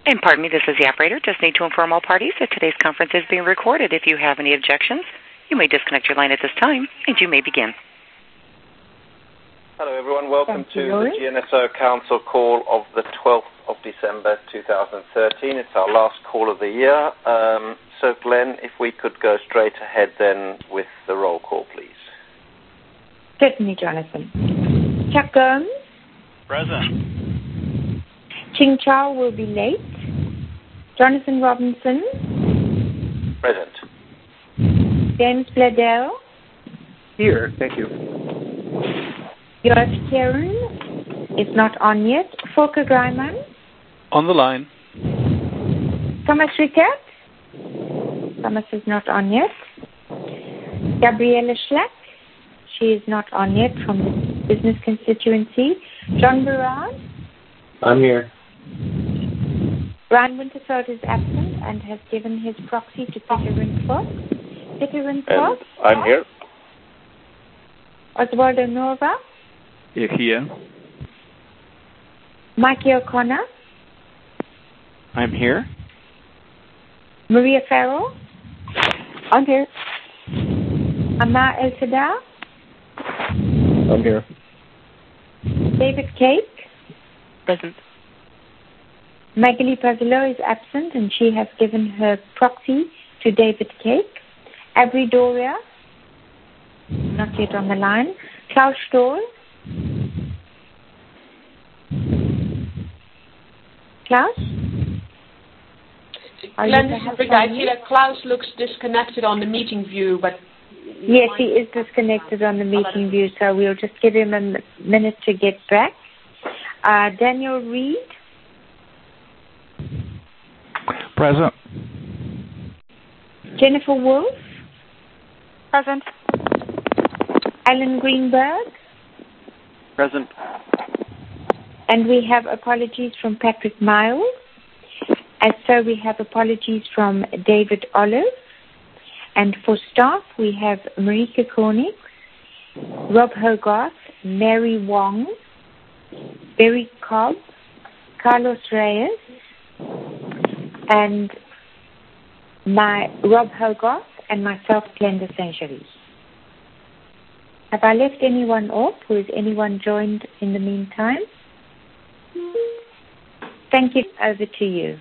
And pardon me, this is the operator. Just need to inform all parties that today's conference is being recorded. If you have any objections, you may disconnect your line at this time, and you may begin. Hello, everyone. Welcome to the GNSO Council call of the 12th of December 2013. It's our last call of the year. So, Glenn, if we could go straight ahead then with the roll call, please. Certainly, Jonathan. Chuck Gomes. Present. Ching Chow will be late. Jonathan Robinson. Present. James Bledel. Here, thank you. Yours Kieran is not on yet. Volker Greimann. On the line. Thomas Rickert. Thomas is not on yet. Gabriele Schlack. She is not on yet from the business constituency. John Barrard. I'm here. Brian Winterfeld is absent and has given his proxy to Peter Rindford. Peter Rindford. I'm here. Oswaldo Nova. Here. Mikey O'Connor. I'm here. Maria Farrell. I'm here. Amar El-Sadar. I'm here. David Cake. Present. Magali Pazzolo is absent and she has given her proxy to David Cake. Abri Doria. Not yet on the line. Klaus Stoll. Klaus? Glenn, I see that Klaus looks disconnected on the meeting view, but... Yes, he is disconnected on the meeting view, so we'll just give him a minute to get back. Daniel Reed. Present. Jennifer Wolf. Present. Alan Greenberg. Present. And we have apologies from Patrick Miles. And so we have apologies from David Olive. And for staff, we have Marika Koenig, Rob Hogarth, Mary Wong, Barry Cobb, Carlos Reyes, and Rob Hogarth, and myself, Glenda Saint-Jury. Have I left anyone off, or has anyone joined in the meantime? Thank you. Over to you.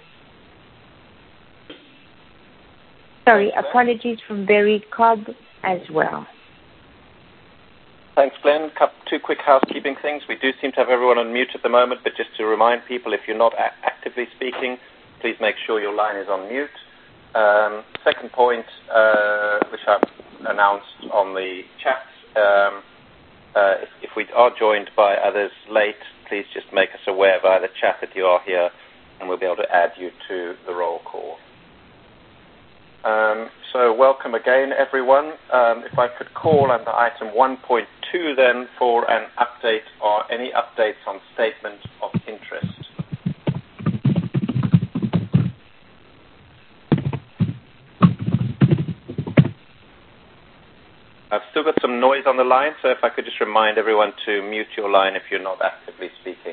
Sorry, apologies from Barry Cobb as well. Thanks, Glenn. Two quick housekeeping things. We do seem to have everyone on mute at the moment, but just to remind people, if you're not actively speaking, please make sure your line is on mute. Second point, which I've announced on the chat, if we are joined by others late, please just make us aware via the chat that you are here, and we'll be able to add you to the roll call. So welcome again, everyone. If I could call under item 1.2 then for an update or any updates on statement of interest. I've still got some noise on the line, so if I could just remind everyone to mute your line if you're not actively speaking.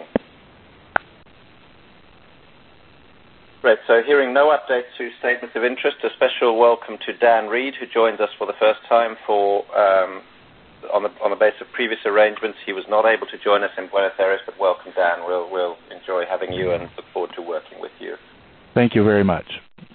Right, so hearing no updates to statements of interest, a special welcome to Dan Reed, who joins us for the first time on the basis of previous arrangements. He was not able to join us in Buenos Aires, but welcome, Dan. We'll enjoy having you and look forward to working with you. Thank you very much.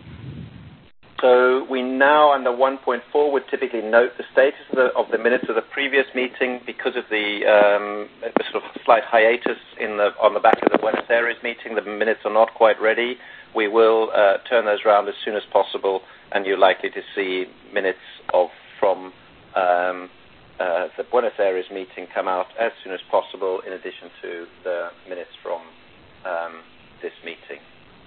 So we now, under 1.4, would typically note the status of the minutes of the previous meeting because of the sort of slight hiatus on the back of the Buenos Aires meeting. The minutes are not quite ready. We will turn those around as soon as possible, and you're likely to see minutes from the Buenos Aires meeting come out as soon as possible, in addition to the minutes from this meeting.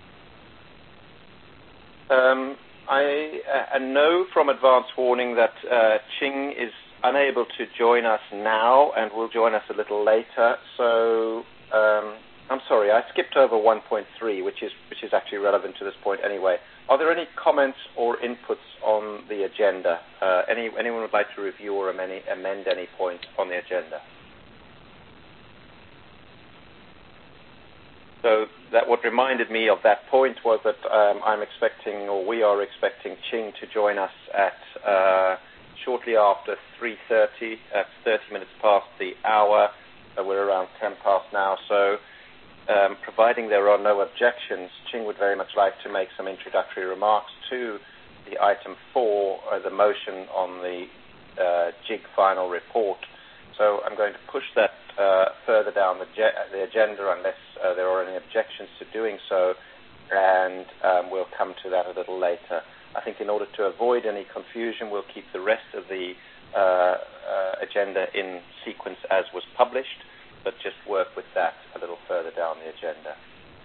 I know from advance warning that Ching is unable to join us now and will join us a little later. So I'm sorry, I skipped over 1.3, which is actually relevant to this point anyway. Are there any comments or inputs on the agenda? Anyone would like to review or amend any point on the agenda? So that what reminded me of that point was that we are expecting Ching to join us at shortly after 3:30, at 30 minutes past the hour. We're around 10 past now, so providing there are no objections, Ching would very much like to make some introductory remarks to the item 4, the motion on the JIG final report. So I'm going to push that further down the agenda unless there are any objections to doing so, and we'll come to that a little later. I think in order to avoid any confusion, we'll keep the rest of the agenda in sequence as was published, but just work with that a little further down the agenda.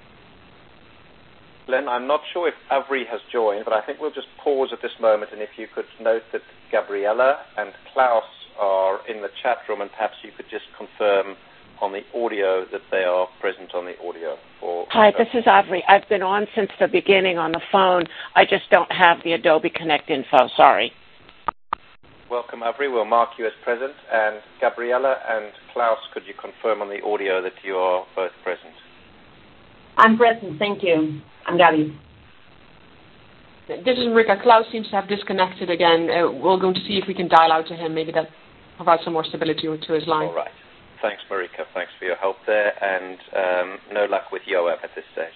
Glenn, I'm not sure if Avery has joined, but I think we'll just pause at this moment, and if you could note that Gabriella and Klaus are in the chat room, and perhaps you could just confirm on the audio that they are present on the audio. Hi, this is Avery. I've been on since the beginning on the phone. I just don't have the Adobe Connect info. Sorry. Welcome, Avery. We'll mark you as present. And Gabriella and Klaus, could you confirm on the audio that you are both present? I'm present. Thank you. I'm Gabby. This is Marika. Klaus seems to have disconnected again. We're going to see if we can dial out to him. Maybe that provides some more stability to his line. All right. Thanks, Marika. Thanks for your help there. And no luck with Yoav at this stage.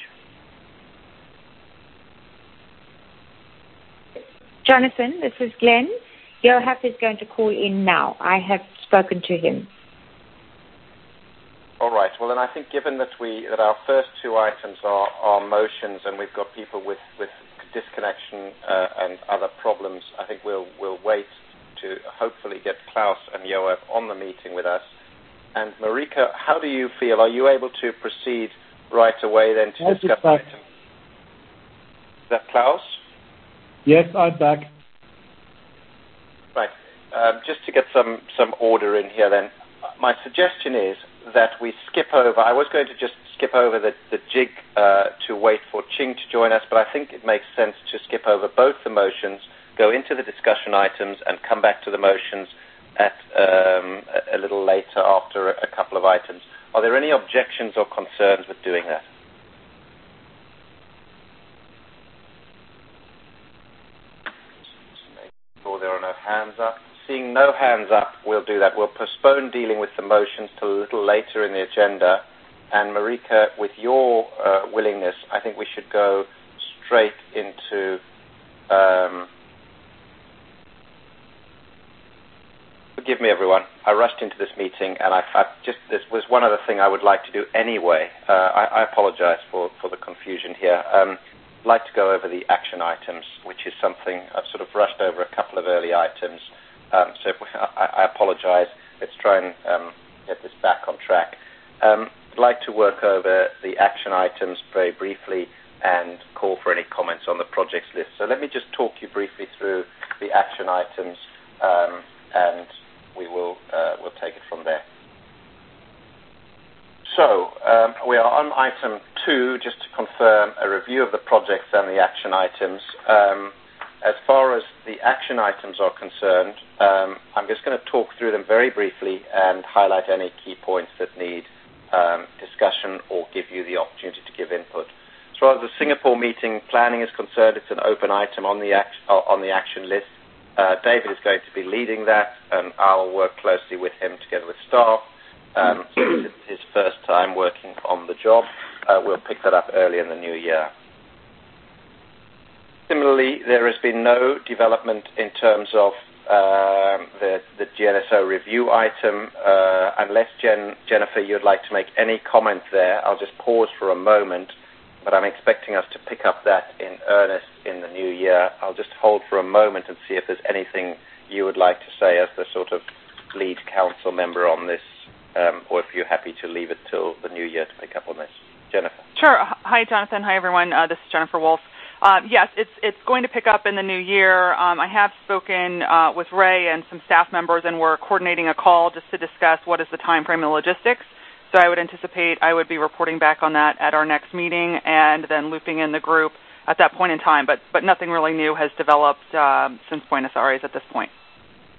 Jonathan, this is Glenn. Yoav is going to call in now. I have spoken to him. All right. Well, then I think given that our first two items are motions and we've got people with disconnection and other problems, I think we'll wait to hopefully get Klaus and Yoav on the meeting with us. And Marika, how do you feel? Are you able to proceed right away then to discuss the item? Is that Klaus? Yes, I'm back. Right. Just to get some order in here then, my suggestion is that we skip over. I was going to just skip over the JIG to wait for Ching to join us, but I think it makes sense to skip over both the motions, go into the discussion items, and come back to the motions at a little later after a couple of items. Are there any objections or concerns with doing that? Just make sure there are no hands up. Seeing no hands up, we'll do that. We'll postpone dealing with the motions till a little later in the agenda. And Marika, with your willingness, I think we should go straight into forgive me, everyone. I rushed into this meeting, and this was one other thing I would like to do anyway. I apologize for the confusion here. I'd like to go over the action items, which is something I've sort of rushed over a couple of early items. So I apologize. Let's try and get this back on track. I'd like to work over the action items very briefly and call for any comments on the projects list. So let me just talk you briefly through the action items, and we'll take it from there. So we are on item 2, just to confirm a review of the projects and the action items. As far as the action items are concerned, I'm just going to talk through them very briefly and highlight any key points that need discussion or give you the opportunity to give input. As far as the Singapore meeting planning is concerned, it's an open item on the action list. David is going to be leading that, and I'll work closely with him together with staff. So this is his first time working on the job. We'll pick that up early in the new year. Similarly, there has been no development in terms of the GNSO review item. Unless, Jennifer, you'd like to make any comment there, I'll just pause for a moment, but I'm expecting us to pick up that in earnest in the new year. I'll just hold for a moment and see if there's anything you would like to say as the sort of lead council member on this, or if you're happy to leave it till the new year to pick up on this. Jennifer. Sure. Hi, Jonathan. Hi, everyone. This is Jennifer Wolf. Yes, it's going to pick up in the new year. I have spoken with Ray and some staff members, and we're coordinating a call just to discuss what is the time frame and logistics. So I would anticipate I would be reporting back on that at our next meeting and then looping in the group at that point in time. But nothing really new has developed since Buenos Aires at this point.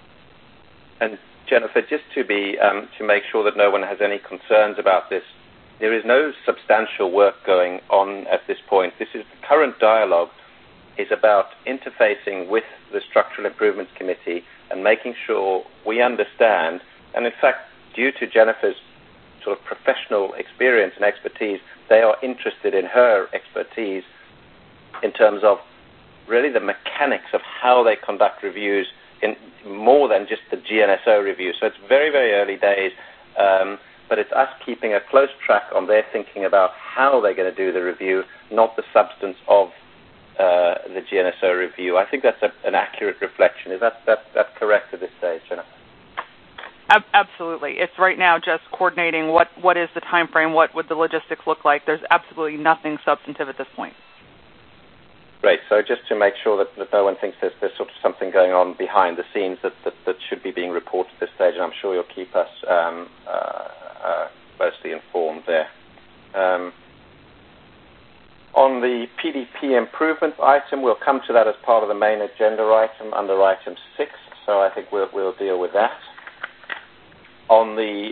And Jennifer, just to make sure that no one has any concerns about this, there is no substantial work going on at this point. The current dialogue is about interfacing with the Structural Improvements Committee and making sure we understand, and in fact, due to Jennifer's sort of professional experience and expertise, they are interested in her expertise in terms of really the mechanics of how they conduct reviews in more than just the GNSO review. So it's very, very early days, but it's us keeping a close track on their thinking about how they're going to do the review, not the substance of the GNSO review. I think that's an accurate reflection. Is that correct at this stage, Jennifer? Absolutely. It's right now just coordinating what is the time frame, what would the logistics look like. There's absolutely nothing substantive at this point. Great. So just to make sure that no one thinks there's sort of something going on behind the scenes that should be being reported at this stage, and I'm sure you'll keep us closely informed there. On the PDP improvement item, we'll come to that as part of the main agenda item under item 6, so I think we'll deal with that. On the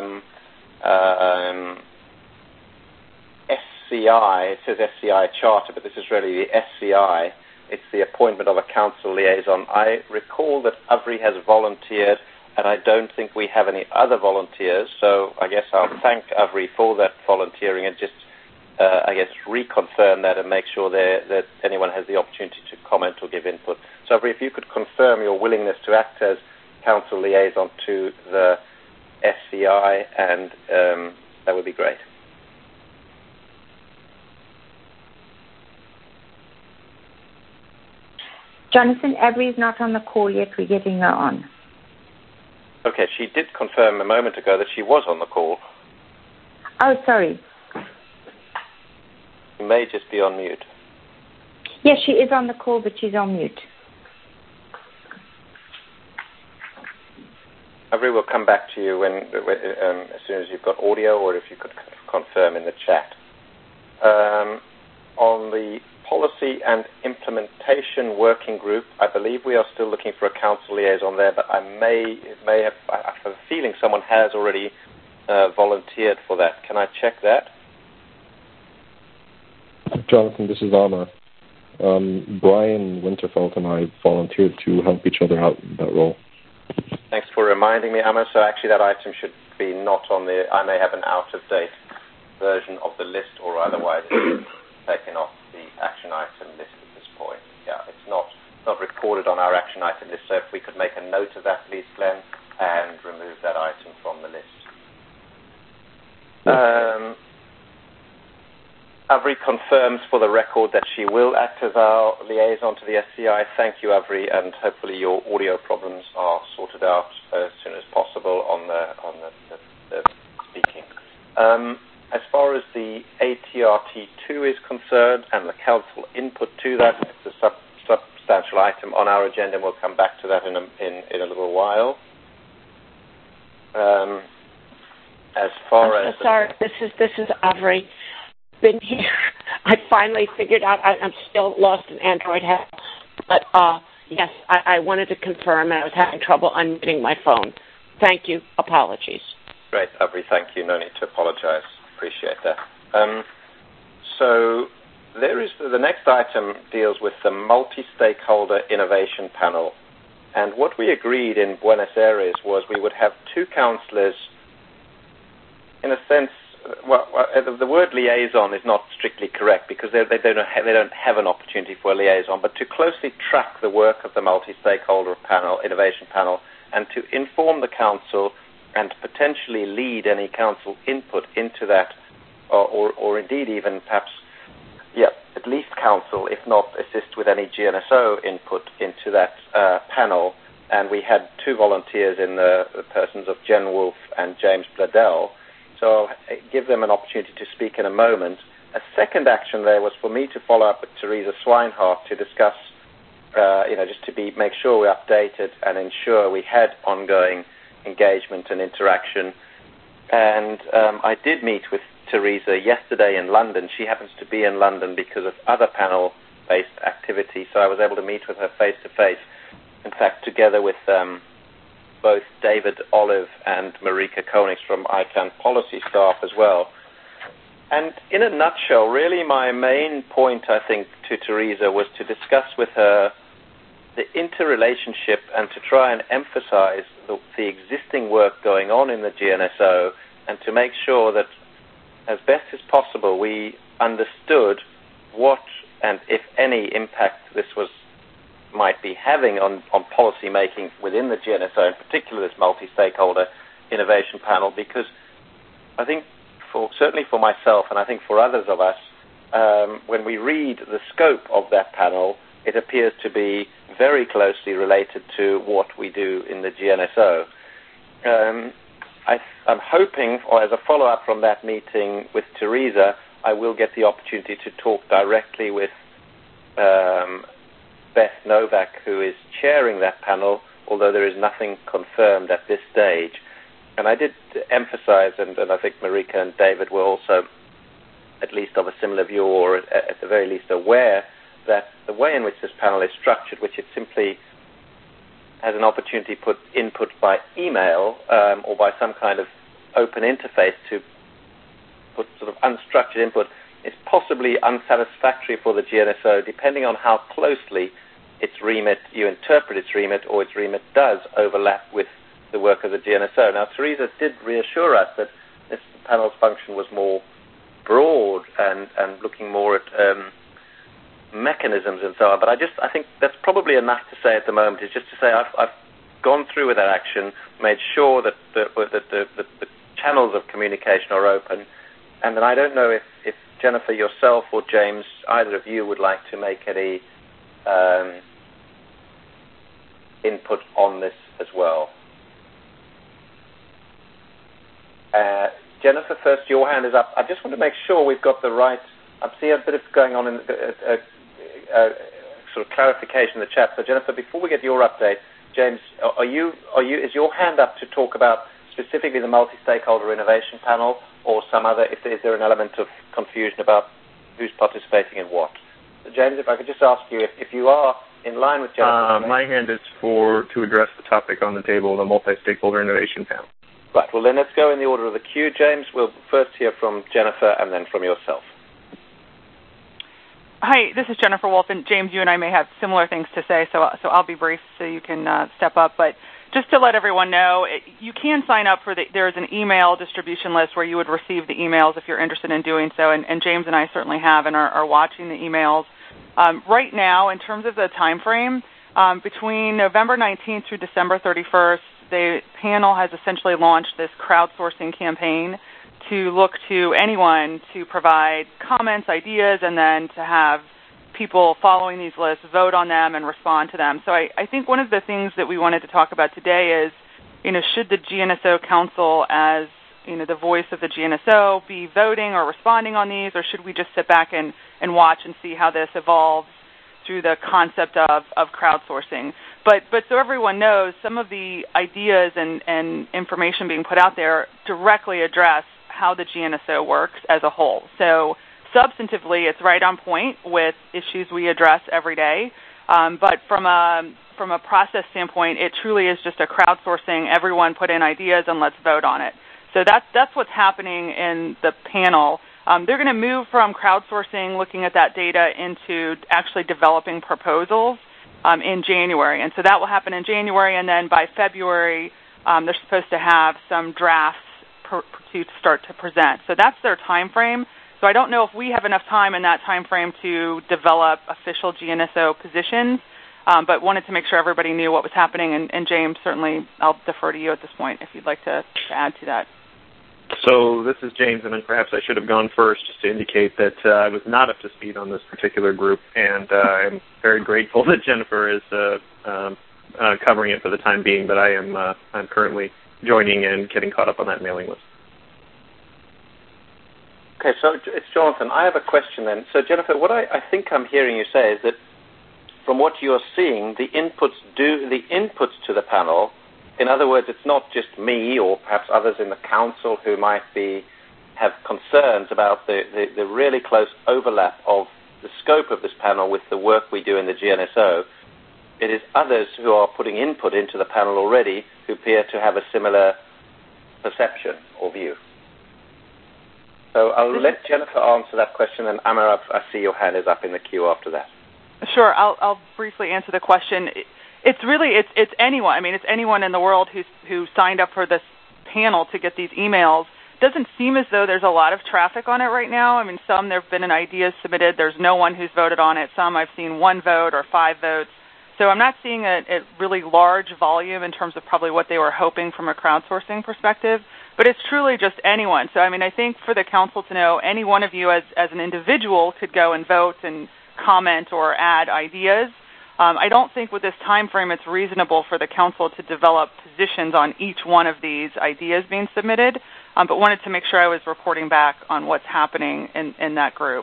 SCI, it says SCI charter, but this is really the SCI. It's the appointment of a council liaison. I recall that Avri has volunteered, and I don't think we have any other volunteers, so I guess I'll thank Avri for that volunteering and just, I guess, reconfirm that and make sure that anyone has the opportunity to comment or give input. So, Avri, if you could confirm your willingness to act as council liaison to the SCI, and that would be great. Jonathan, Avri is not on the call yet. We're getting her on. Okay, she did confirm a moment ago that she was on the call. Oh, sorry. You may just be on mute. Yes, she is on the call, but she's on mute. Avri will come back to you as soon as you've got audio, or if you could confirm in the chat. On the Policy and Implementation Working Group, I believe we are still looking for a council liaison there, but I have a feeling someone has already volunteered for that. Can I check that? Jonathan, this is Amar. Brian Winterfeld and I volunteered to help each other out in that role. Thanks for reminding me, Amar. So actually that item should be not on the... I may have an out-of-date version of the list, or otherwise it's taken off the action item list at this point. Yeah, it's not recorded on our action item list, so if we could make a note of that, please, Glenn, and remove that item from the list. Avri confirms for the record that she will act as our liaison to the SCI. Thank you, Avri, and hopefully your audio problems are sorted out as soon as possible on the speaking. As far as the ATRT2 is concerned and the council input to that, it's a substantial item on our agenda, and we'll come back to that in a little while. As far as... Sorry, this is Avri. Been here. I finally figured out I'm still lost in Android Health. But yes, I wanted to confirm, and I was having trouble unmuting my phone. Thank you. Apologies. Great, Avri. Thank you. No need to apologize. Appreciate that. So there is the next item deals with the multi-stakeholder innovation panel. And what we agreed in Buenos Aires was we would have two councillors, in a sense. Well, the word liaison is not strictly correct because they don't have an opportunity for a liaison, but to closely track the work of the multi-stakeholder panel, innovation panel, and to inform the council and potentially lead any council input into that, or indeed even perhaps, at least council, if not assist with any GNSO input into that panel. And we had two volunteers in the persons of Jen Wolfe and James Bladell. So I'll give them an opportunity to speak in a moment. A second action there was for me to follow up with Teresa Swinehart to discuss, just to make sure we're updated and ensure we had ongoing engagement and interaction. And I did meet with Teresa yesterday in London. She happens to be in London because of other panel-based activity, so I was able to meet with her face-to-face. In fact, together with both David Olive and Marika Koenigs from ICANN policy staff as well. And in a nutshell, really my main point, I think, to Teresa was to discuss with her the interrelationship and to try and emphasize the existing work going on in the GNSO and to make sure that as best as possible we understood what and if any impact this might be having on policy making within the GNSO, in particular this multi-stakeholder innovation panel, because I think certainly for myself and I think for others of us, when we read the scope of that panel, it appears to be very closely related to what we do in the GNSO. I'm hoping, or as a follow-up from that meeting with Teresa, I will get the opportunity to talk directly with Beth Novak, who is chairing that panel, although there is nothing confirmed at this stage. And I did emphasize, and I think Marika and David were also at least of a similar view, or at the very least aware, that the way in which this panel is structured, which it simply has an opportunity to put input by email or by some kind of open interface to put sort of unstructured input, is possibly unsatisfactory for the GNSO, depending on how closely its remit, you interpret its remit, or its remit does overlap with the work of the GNSO. Now, Teresa did reassure us that this panel's function was more broad and looking more at mechanisms and so on. But I think that's probably enough to say at the moment, is just to say I've gone through with that action, made sure that the channels of communication are open, and then I don't know if Jennifer, yourself, or James, either of you would like to make any input on this as well. Jennifer, first, your hand is up. I just want to make sure we've got the right. I see a bit of going on in sort of clarification in the chat. So, Jennifer, before we get your update, James, is your hand up to talk about specifically the multi-stakeholder innovation panel, or some other? Is there an element of confusion about who's participating in what? So, James, if I could just ask you if you are in line with Jennifer. My hand is to address the topic on the table, the multi-stakeholder innovation panel. Right. Well, then let's go in the order of the queue, James. We'll first hear from Jennifer and then from yourself. Hi, this is Jennifer Wolf, and James, you and I may have similar things to say, so I'll be brief so you can step up. But just to let everyone know, you can sign up for there is an email distribution list where you would receive the emails if you're interested in doing so, and James and I certainly have and are watching the emails. Right now, in terms of the time frame, between November 19th through December 31st, the panel has essentially launched this crowdsourcing campaign to look to anyone to provide comments, ideas, and then to have people following these lists vote on them and respond to them. So I think one of the things that we wanted to talk about today is, should the GNSO Council, as the voice of the GNSO, be voting or responding on these, or should we just sit back and watch and see how this evolves through the concept of crowdsourcing? But so everyone knows, some of the ideas and information being put out there directly address how the GNSO works as a whole. So substantively, it's right on point with issues we address every day. But from a process standpoint, it truly is just a crowdsourcing. Everyone put in ideas and let's vote on it. So that's what's happening in the panel. They're going to move from crowdsourcing, looking at that data, into actually developing proposals in January. And so that will happen in January, and then by February, they're supposed to have some drafts to start to present. So that's their time frame. So I don't know if we have enough time in that time frame to develop official GNSO positions, but wanted to make sure everybody knew what was happening. And James, certainly I'll defer to you at this point if you'd like to add to that. So this is James, and then perhaps I should have gone first just to indicate that I was not up to speed on this particular group, and I'm very grateful that Jennifer is covering it for the time being, but I'm currently joining and getting caught up on that mailing list. Okay, so it's Jonathan. I have a question then. So, Jennifer, what I think I'm hearing you say is that from what you're seeing, the inputs to the panel, in other words, it's not just me or perhaps others in the council who might have concerns about the really close overlap of the scope of this panel with the work we do in the GNSO. It is others who are putting input into the panel already who appear to have a similar perception or view. So I'll let Jennifer answer that question, and Amar, I see your hand is up in the queue after that. Sure, I'll briefly answer the question. It's anyone. I mean, it's anyone in the world who signed up for this panel to get these emails. Doesn't seem as though there's a lot of traffic on it right now. I mean, some there have been ideas submitted. There's no one who's voted on it. Some I've seen 1 vote or 5 votes. So I'm not seeing a really large volume in terms of probably what they were hoping from a crowdsourcing perspective. But it's truly just anyone. So, I mean, I think for the council to know, any one of you as an individual could go and vote and comment or add ideas. I don't think with this time frame it's reasonable for the council to develop positions on each one of these ideas being submitted, but wanted to make sure I was reporting back on what's happening in that group.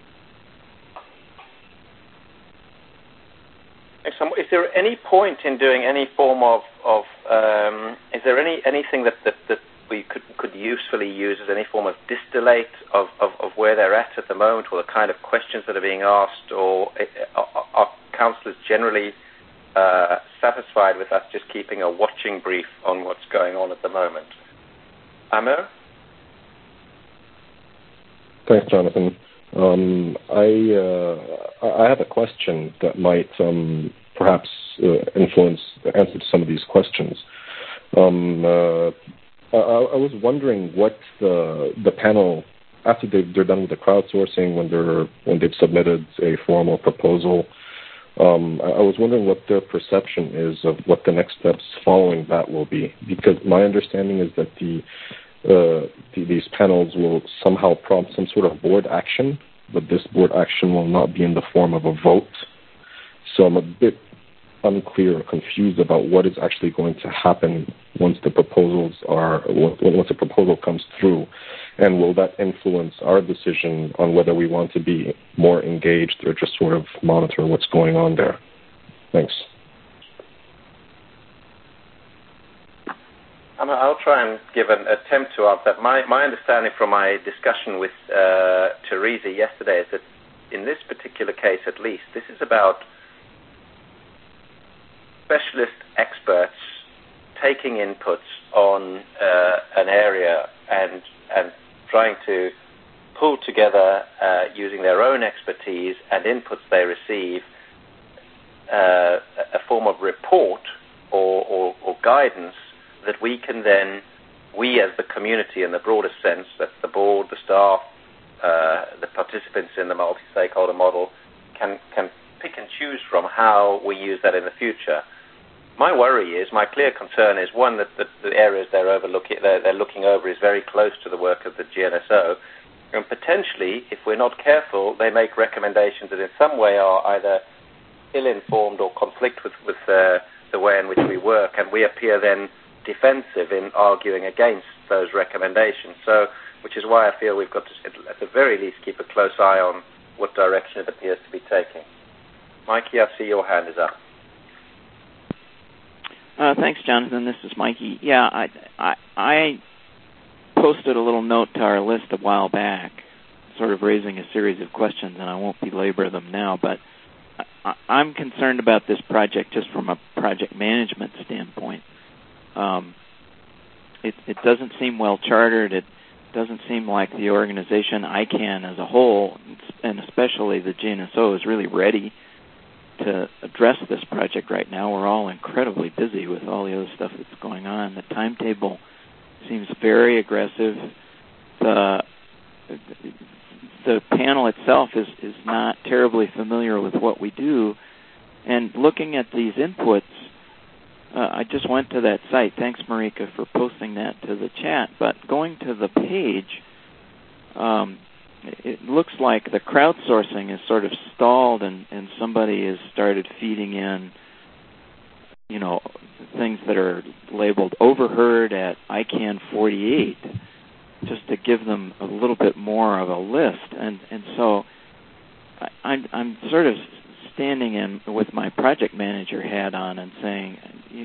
Excellent. Is there any point in doing any form of is there anything that we could usefully use as any form of distillate of where they're at the moment, or the kind of questions that are being asked, or are councillors generally satisfied with us just keeping a watching brief on what's going on at the moment? Amir? Thanks, Jonathan. I have a question that might perhaps influence the answer to some of these questions. I was wondering what the panel, after they're done with the crowdsourcing, when they've submitted a formal proposal, I was wondering what their perception is of what the next steps following that will be, because my understanding is that these panels will somehow prompt some sort of board action, but this board action will not be in the form of a vote. So I'm a bit unclear or confused about what is actually going to happen once the proposal comes through, and will that influence our decision on whether we want to be more engaged or just sort of monitor what's going on there? Thanks. I'll try and give an attempt to answer that. My understanding from my discussion with Teresa yesterday is that in this particular case, at least, this is about specialist experts taking inputs on an area and trying to pull together, using their own expertise and inputs they receive, a form of report or guidance that we can then, we as the community in the broadest sense, that's the board, the staff, the participants in the multi-stakeholder model, can pick and choose from how we use that in the future. My clear concern is, one, that the areas they're looking over is very close to the work of the GNSO, and potentially, if we're not careful, they make recommendations that in some way are either ill-informed or conflict with the way in which we work, and we appear then defensive in arguing against those recommendations. So, which is why I feel we've got to, at the very least, keep a close eye on what direction it appears to be taking. Mikey, I see your hand is up. Thanks, Jonathan. This is Mikey. Yeah, I posted a little note to our list a while back, sort of raising a series of questions, and I won't belabor them now, but I'm concerned about this project just from a project management standpoint. It doesn't seem well chartered. It doesn't seem like the organization, ICANN as a whole, and especially the GNSO, is really ready to address this project right now. We're all incredibly busy with all the other stuff that's going on. The timetable seems very aggressive. The panel itself is not terribly familiar with what we do. And looking at these inputs, I just went to that site. Thanks, Marika, for posting that to the chat. But going to the page, it looks like the crowdsourcing is sort of stalled, and somebody has started feeding in, things that are labeled overheard at ICANN 48, just to give them a little bit more of a list. And so I'm sort of standing in with my project manager hat on and saying,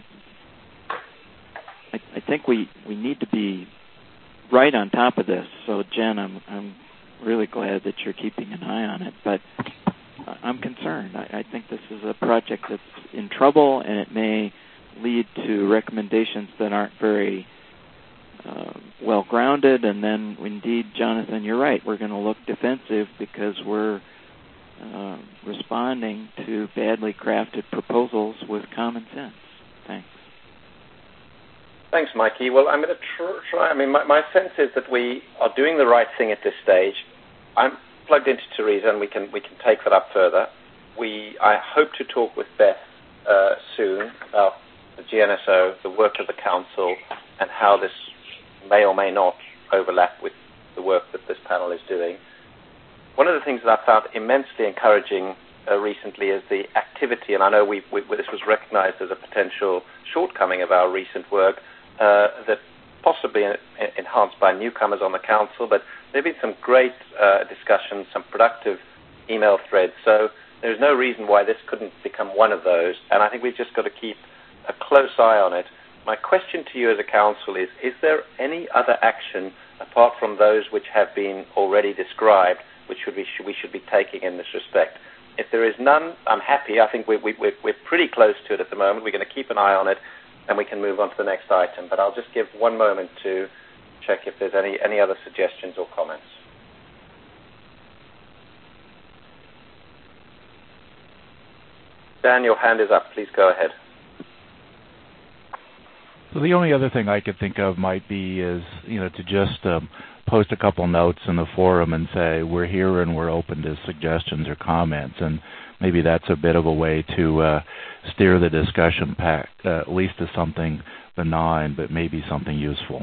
I think we need to be right on top of this. So, Jen, I'm really glad that you're keeping an eye on it, but I'm concerned. I think this is a project that's in trouble, and it may lead to recommendations that aren't very well-grounded, and then, indeed, Jonathan, you're right, we're going to look defensive because we're responding to badly crafted proposals with common sense. Thanks. Thanks, Mikey. Well, I'm going to try. I mean, my sense is that we are doing the right thing at this stage. I'm plugged into Teresa, and we can take that up further. I hope to talk with Beth soon about the GNSO, the work of the Council, and how this may or may not overlap with the work that this panel is doing. One of the things that I found immensely encouraging recently is the activity, and I know this was recognized as a potential shortcoming of our recent work, that possibly enhanced by newcomers on the Council, but there have been some great discussions, some productive email threads, so there's no reason why this couldn't become one of those, and I think we've just got to keep a close eye on it. My question to you as a Council is there any other action apart from those which have been already described which we should be taking in this respect? If there is none, I'm happy. I think we're pretty close to it at the moment. We're going to keep an eye on it, and we can move on to the next item. But I'll just give one moment to check if there's any other suggestions or comments. Dan, your hand is up. Please go ahead. So the only other thing I could think of might be is, to just post a couple notes in the forum and say, we're here and we're open to suggestions or comments. And maybe that's a bit of a way to steer the discussion back, at least to something benign, but maybe something useful.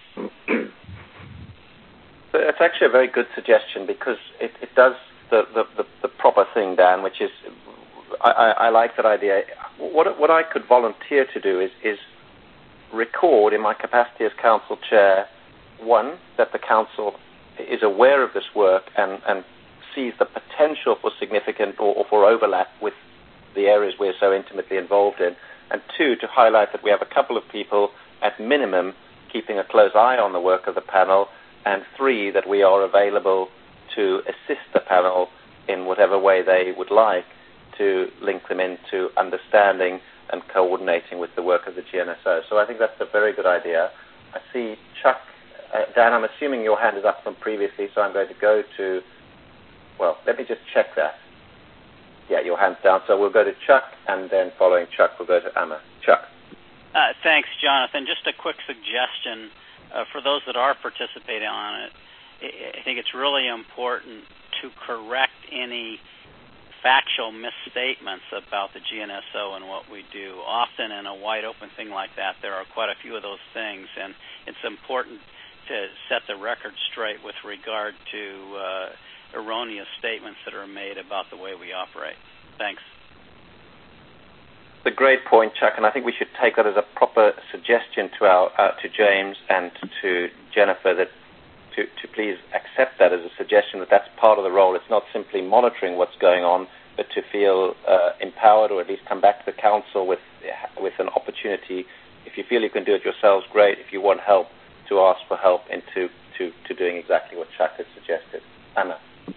It's actually a very good suggestion because it does the proper thing, Dan, which is, I like that idea. What I could volunteer to do is record in my capacity as Council Chair, one, that the Council is aware of this work and sees the potential for significant or for overlap with the areas we're so intimately involved in, and two, to highlight that we have a couple of people at minimum keeping a close eye on the work of the panel, and three, that we are available to assist the panel in whatever way they would like to link them into understanding and coordinating with the work of the GNSO. So I think that's a very good idea. I see Chuck. Dan, I'm assuming your hand is up from previously, so I'm going to go to, well, let me just check that. Yeah, your hand's down. So we'll go to Chuck, and then following Chuck, we'll go to Amma. Chuck. Thanks, Jonathan. Just a quick suggestion for those that are participating on it. I think it's really important to correct any factual misstatements about the GNSO and what we do. Often in a wide open thing like that, there are quite a few of those things, and it's important to set the record straight with regard to erroneous statements that are made about the way we operate. Thanks. It's a great point, Chuck, and I think we should take that as a proper suggestion to James and to Jennifer that to please accept that as a suggestion that that's part of the role. It's not simply monitoring what's going on, but to feel empowered, or at least come back to the Council with an opportunity. If you feel you can do it yourselves, great. If you want help, to ask for help into doing exactly what Chuck has suggested. Anna.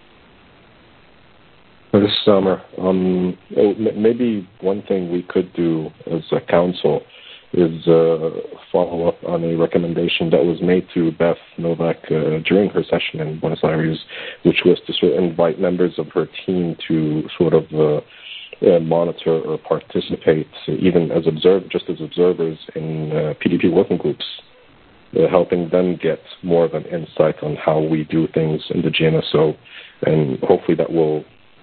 This summer, maybe one thing we could do as a Council is follow up on a recommendation that was made to Beth Novak during her session in Buenos Aires, which was to sort of invite members of her team to sort of monitor or participate, even as just as observers in PDP working groups, helping them get more of an insight on how we do things in the GNSO, and hopefully that will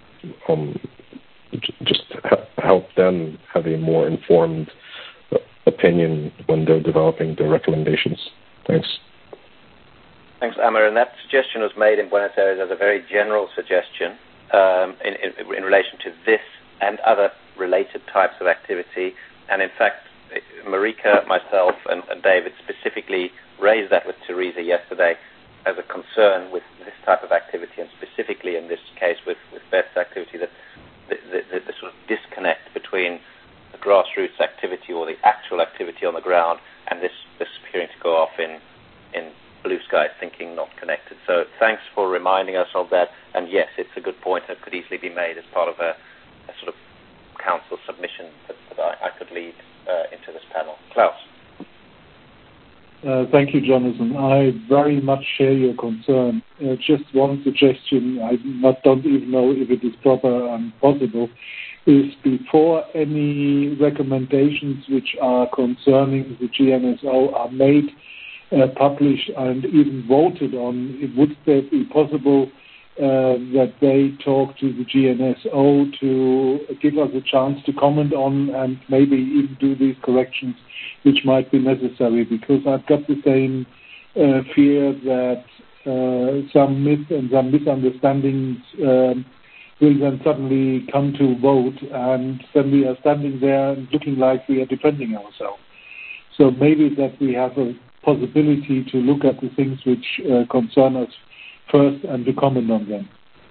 just help them have a more informed opinion when they're developing their recommendations. Thanks. Thanks, Amar. And that suggestion was made in Buenos Aires as a very general suggestion in relation to this and other related types of activity. And in fact, Marika, myself, and David specifically raised that with Teresa yesterday as a concern with this type of activity, and specifically in this case with Beth's activity, that the sort of disconnect between the grassroots activity or the actual activity on the ground and this appearing to go off in blue skies, thinking not connected. So thanks for reminding us of that. And yes, it's a good point that could easily be made as part of a sort of Council submission that I could lead into this panel. Klaus. Thank you, Jonathan. I very much share your concern. Just one suggestion, I don't even know if it is proper and possible, is before any recommendations which are concerning the GNSO are made, published, and even voted on, it would be possible that they talk to the GNSO to give us a chance to comment on and maybe even do these corrections which might be necessary, because I've got the same fear that some myths and some misunderstandings will then suddenly come to vote, and then we are standing there looking like we are defending ourselves. So maybe that we have a possibility to look at the things which concern us first and to comment on them.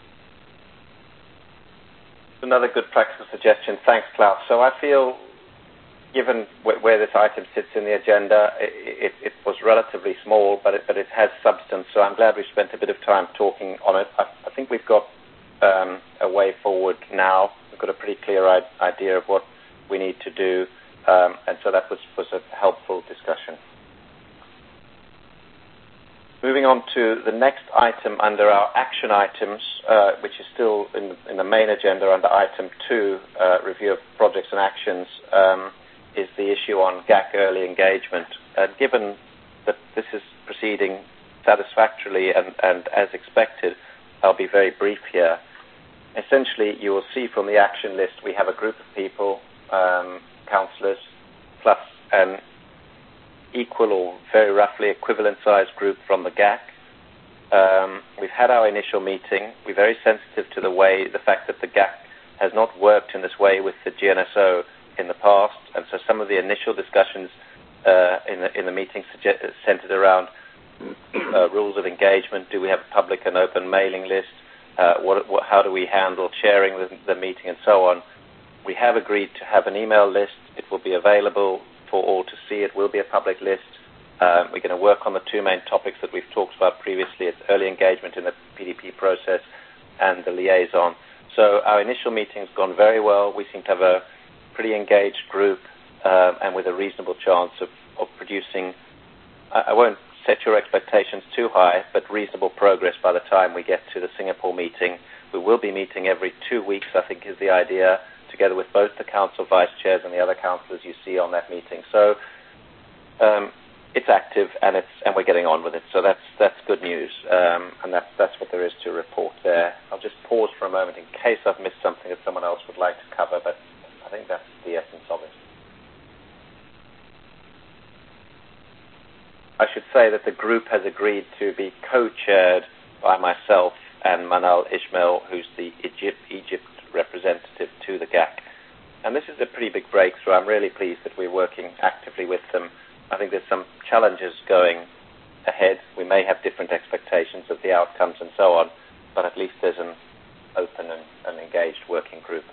Another good practical suggestion. Thanks, Klaus. So I feel, given where this item sits in the agenda, it was relatively small, but it has substance. So I'm glad we spent a bit of time talking on it. I think we've got a way forward now. We've got a pretty clear idea of what we need to do, and so that was a helpful discussion. Moving on to the next item under our action items, which is still in the main agenda under item 2, review of projects and actions, is the issue on GAC early engagement. Given that this is proceeding satisfactorily and as expected, I'll be very brief here. Essentially, you will see from the action list we have a group of people, councillors, plus an equal or very roughly equivalent sized group from the GAC. We've had our initial meeting. We're very sensitive to the fact that the GAC has not worked in this way with the GNSO in the past, and so some of the initial discussions in the meeting centered around rules of engagement. Do we have a public and open mailing list? How do we handle chairing the meeting and so on? We have agreed to have an email list. It will be available for all to see. It will be a public list. We're going to work on the two main topics that we've talked about previously. It's early engagement in the PDP process and the liaison. So our initial meeting's gone very well. We seem to have a pretty engaged group and with a reasonable chance of producing, I won't set your expectations too high, but reasonable progress by the time we get to the Singapore meeting. We will be meeting every 2 weeks, I think is the idea, together with both the council vice chairs and the other councillors you see on that meeting. So it's active and we're getting on with it. So that's good news, and that's what there is to report there. I'll just pause for a moment in case I've missed something that someone else would like to cover, but I think that's the essence of it. I should say that the group has agreed to be co-chaired by myself and Manal Ismail, who's the Egypt representative to the GAC. And this is a pretty big breakthrough. I'm really pleased that we're working actively with them. I think there's some challenges going ahead. We may have different expectations of the outcomes and so on, but at least there's an open and engaged working group.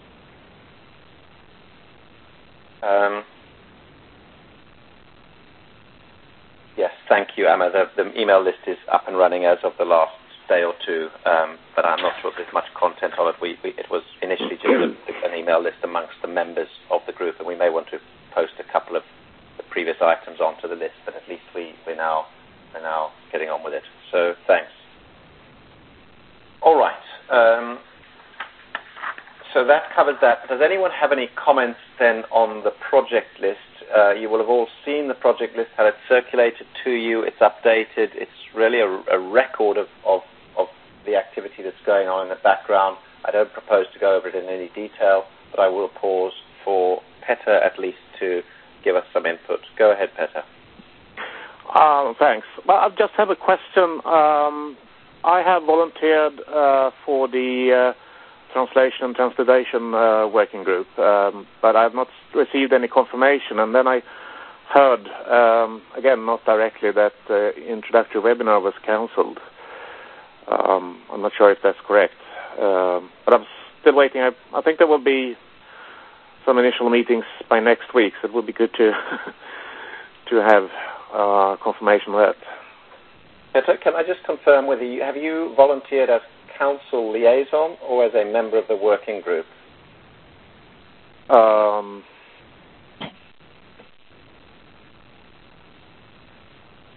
Yes, thank you, Amma. The email list is up and running as of the last day or two, but I'm not sure if there's much content on it. It was initially just an email list amongst the members of the group, and we may want to post a couple of the previous items onto the list, but at least we're now getting on with it. So thanks. All right. So that covers that. Does anyone have any comments then on the project list? You will have all seen the project list, had it circulated to you. It's updated. It's really a record of the activity that's going on in the background. I don't propose to go over it in any detail, but I will pause for Petter at least to give us some input. Go ahead, Petter. Thanks. Well, I just have a question. I have volunteered for the translation and translation working group, but I have not received any confirmation. And then I heard, again, not directly, that the introductory webinar was cancelled. I'm not sure if that's correct, but I'm still waiting. I think there will be some initial meetings by next week, so it would be good to have confirmation of that. Petter, can I just confirm whether have you volunteered as council liaison or as a member of the working group?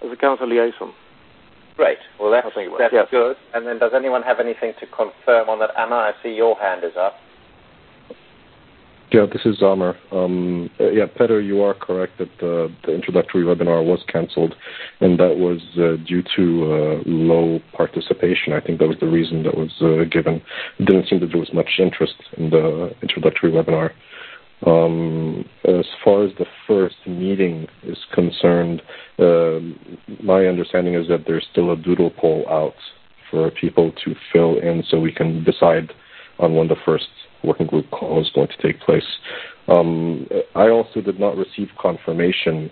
as a council liaison. Great. Well, that's yes. good. And then does anyone have anything to confirm on that? Anna, I see your hand is up. Yeah, this is Amr. Peter, you are correct that the introductory webinar was canceled, and that was due to low participation. I think that was the reason that was given. It didn't seem that there was much interest in the introductory webinar. As far as the first meeting is concerned, my understanding is that there's still a doodle poll out for people to fill in so we can decide on when the first working group call is going to take place. I also did not receive confirmation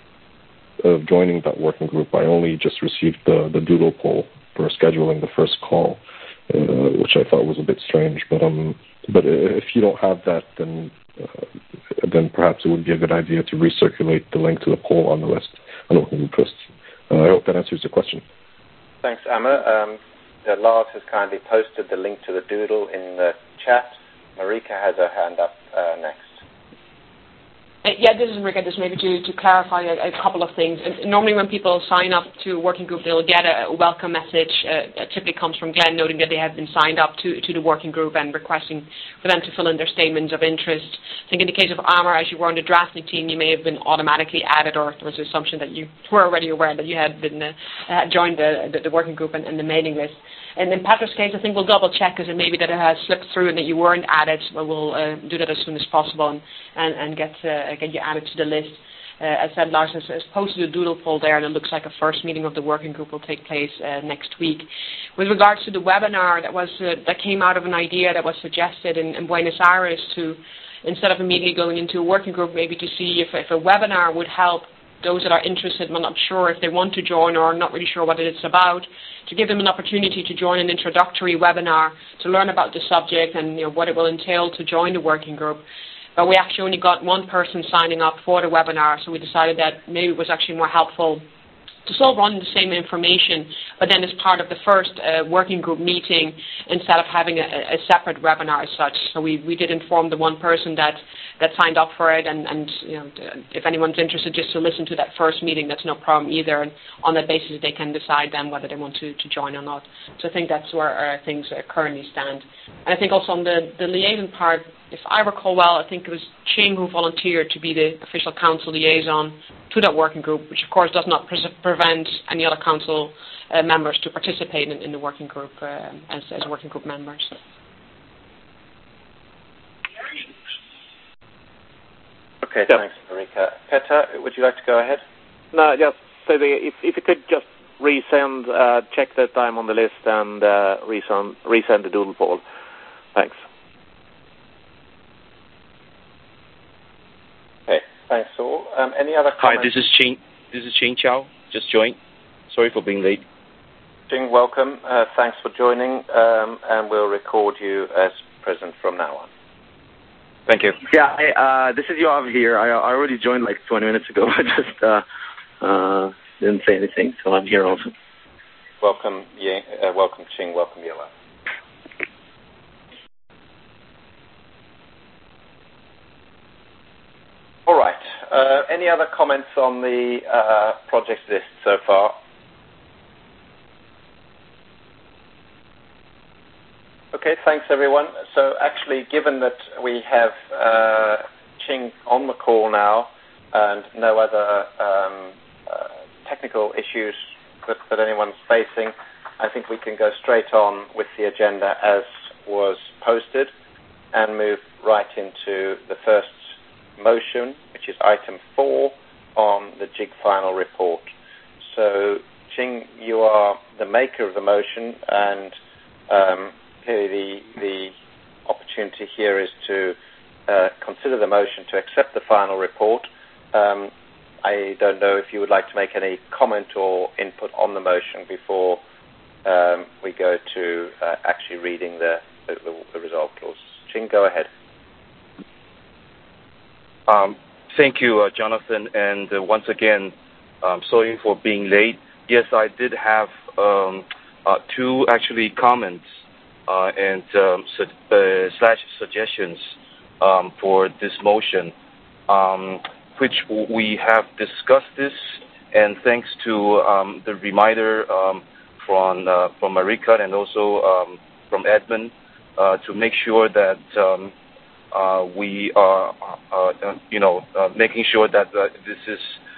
of joining that working group. I only just received the doodle poll for scheduling the first call, which I thought was a bit strange. But if you don't have that, then perhaps it would be a good idea to recirculate the link to the poll on the list on the working group list. I hope that answers your question. Thanks, Amr. Lars has kindly posted the link to the doodle in the chat. Marika has her hand up next. This is Marika. Just maybe to clarify a couple of things. And normally when people sign up to a working group, they'll get a welcome message that typically comes from Glenn noting that they have been signed up to the working group and requesting for them to fill in their statements of interest. I think in the case of Amr, as you were on the drafting team, you may have been automatically added, or there was an assumption that you were already aware that you had been joined the working group and the mailing list. And in Patrick's case, I think we'll double check because it may be that it has slipped through and that you weren't added. But we'll do that as soon as possible and get you added to the list. As said, Lars has posted a doodle poll there, and it looks like a first meeting of the working group will take place next week. With regards to the webinar, that came out of an idea that was suggested in Buenos Aires to, instead of immediately going into a working group, maybe to see if a webinar would help those that are interested but not sure if they want to join or are not really sure what it's about, to give them an opportunity to join an introductory webinar to learn about the subject and what it will entail to join the working group. But we actually only got one person signing up for the webinar, so we decided that maybe it was actually more helpful to still run the same information, but then as part of the first working group meeting instead of having a separate webinar as such. So we did inform the one person that signed up for it, and if anyone's interested just to listen to that first meeting, that's no problem either. And on that basis, they can decide then whether they want to join or not. So I think that's where things currently stand. And I think also on the liaison part, if I recall well, I think it was Ching who volunteered to be the official council liaison to that working group, which of course does not prevent any other council members to participate in the working group as working group members. Okay, thanks, Marika. Peter, would you like to go ahead? No, just say if you could just resend, check that I'm on the list and resend the doodle poll. Thanks. Okay, thanks all. Any other comments? Hi, this is Ching. This is Ching Chow. Just joined. Sorry for being late. Ching, welcome. Thanks for joining, and we'll record you as present from now on. Thank you. Yeah, this is Yoav here. I already joined like 20 minutes ago. I just didn't say anything, so I'm here also. Welcome, welcome Ching. Welcome, Yoav. All right. Any other comments on the project list so far? Okay, thanks everyone. So actually, given that we have Ching on the call now and no other technical issues that anyone's facing, I think we can go straight on with the agenda as was posted and move right into the first motion, which is item 4 on the JIG final report. So, Ching, you are the maker of the motion, and clearly the opportunity here is to consider the motion to accept the final report. I don't know if you would like to make any comment or input on the motion before we go to actually reading the result clause. Ching, go ahead. Thank you, Jonathan, and once again, sorry for being late. Yes, I did have two actually comments and slash suggestions for this motion, which we have discussed this and thanks to the reminder from Marika and also from Edmund to make sure that we are, making sure that this is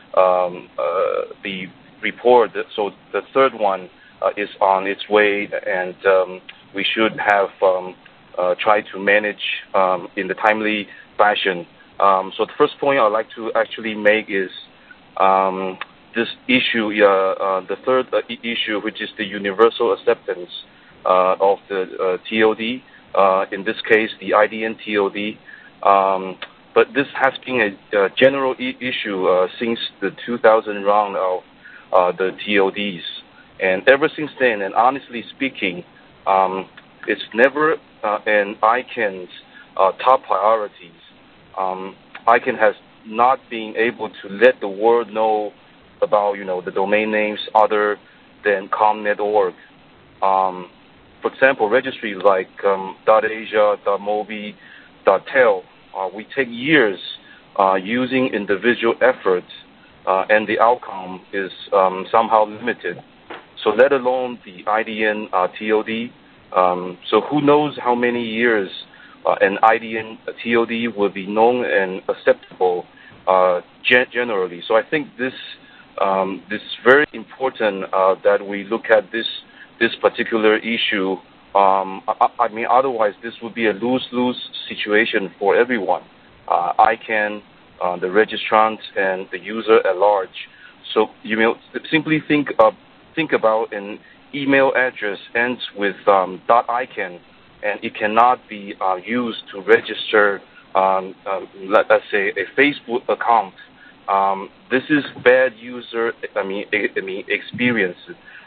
the report. So the third one is on its way, and we should have tried to manage in the timely fashion. So the first point I'd like to actually make is this issue, the third issue, which is the universal acceptance of the TOD, in this case, the IDN TOD. But this has been a general issue since the 2000 round of the TODs. And ever since then, and honestly speaking, it's never in ICANN's top priorities. ICANN has not been able to let the world know about, the domain names other than .com.net.org. For example, registries like .asia, .mobi, .tel, we take years using individual efforts, and the outcome is somehow limited. So let alone the IDN TOD. So who knows how many years an IDN TOD will be known and acceptable generally. So I think this is very important that we look at this particular issue. I mean, otherwise this would be a lose-lose situation for everyone. ICANN, the registrant, and the user at large. So simply think about an email address ends with .ICANN, and it cannot be used to register, let's say, a Facebook account. This is bad user, experience.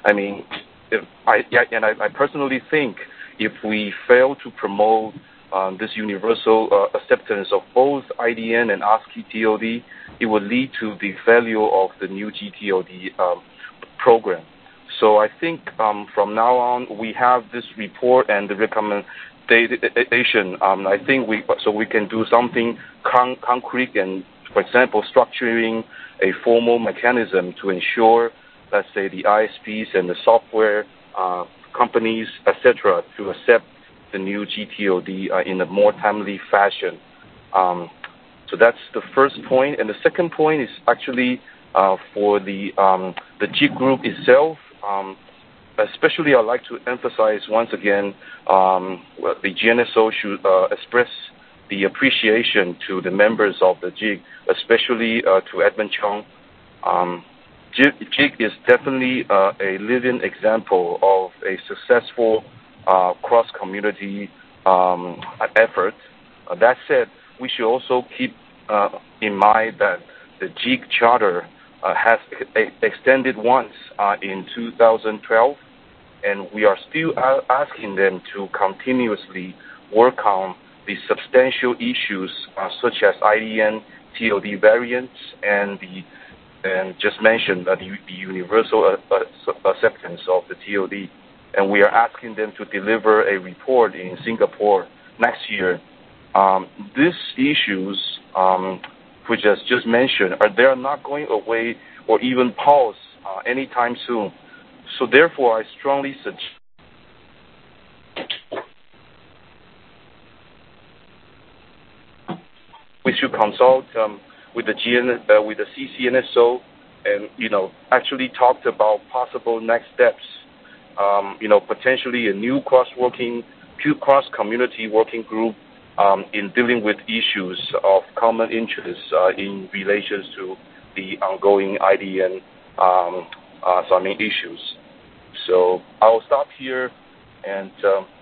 I personally think if we fail to promote this universal acceptance of both IDN and ASCII TOD, it will lead to the failure of the new GTOD program. So I think from now on we have this report and the recommendation. I think we can do something concrete and, for example, structuring a formal mechanism to ensure, let's say, the ISPs and the software companies, etc., to accept the new GTOD in a more timely fashion. So that's the first point. And the second point is actually for the JIG group itself. Especially, I'd like to emphasize once again, the GNSO should express the appreciation to the members of the JIG, especially to Edmund Chung. JIG is definitely a living example of a successful cross-community effort. That said, we should also keep in mind that the JIG charter has extended once in 2012, and we are still asking them to continuously work on the substantial issues such as IDN TOD variants and just mentioned the universal acceptance of the TOD. And we are asking them to deliver a report in Singapore next year. These issues, which I just mentioned, they are not going away or even pause anytime soon. So therefore, I strongly suggest we should consult with the CCNSO and actually talked about possible next steps. Potentially a new cross-community working group in dealing with issues of common interest in relation to the ongoing IDN issues. So I'll stop here, and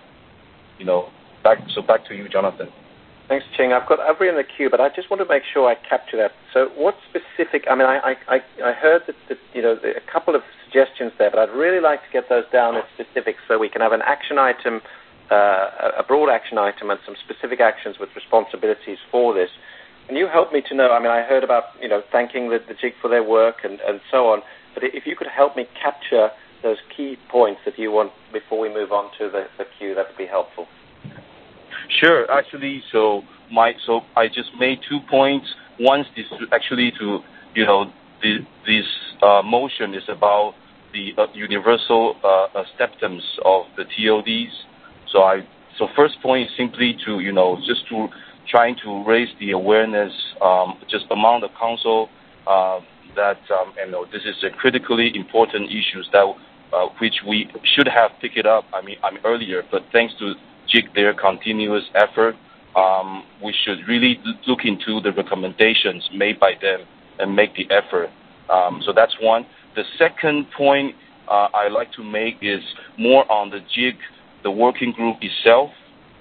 back to you, Jonathan. Thanks, Ching. I've got Avery in the queue, but I just want to make sure I capture that. So what specific, I heard that a couple of suggestions there, but I'd really like to get those down as specifics so we can have an action item, a broad action item, and some specific actions with responsibilities for this. Can you help me to know, I heard about, thanking the JIG for their work and so on, but if you could help me capture those key points that you want before we move on to the queue, that would be helpful. Sure. Actually, so I just made 2 points. One is actually to this motion is about the universal acceptance of the TODs. So first point is simply to just to trying to raise the awareness just among the council that this is a critically important issue that which we should have picked it up. Earlier, but thanks to JIC, their continuous effort, we should really look into the recommendations made by them and make the effort. So that's one. The second point I'd like to make is more on the JIC, the working group itself.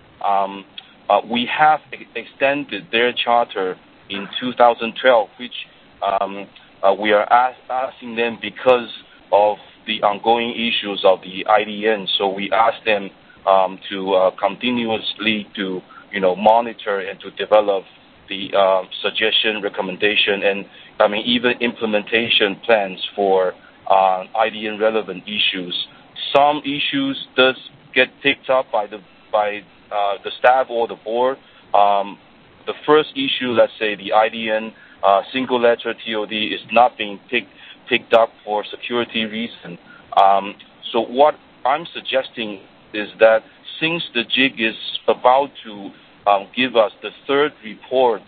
We have extended their charter in 2012, which we are asking them because of the ongoing issues of the IDN. So we asked them to continuously to monitor and to develop the suggestion, recommendation, and even implementation plans for IDN relevant issues. Some issues does get picked up by the staff or the board. The first issue, let's say the IDN single letter TOD, is not being picked up for security reason. So what I'm suggesting is that since the JIC is about to give us the third report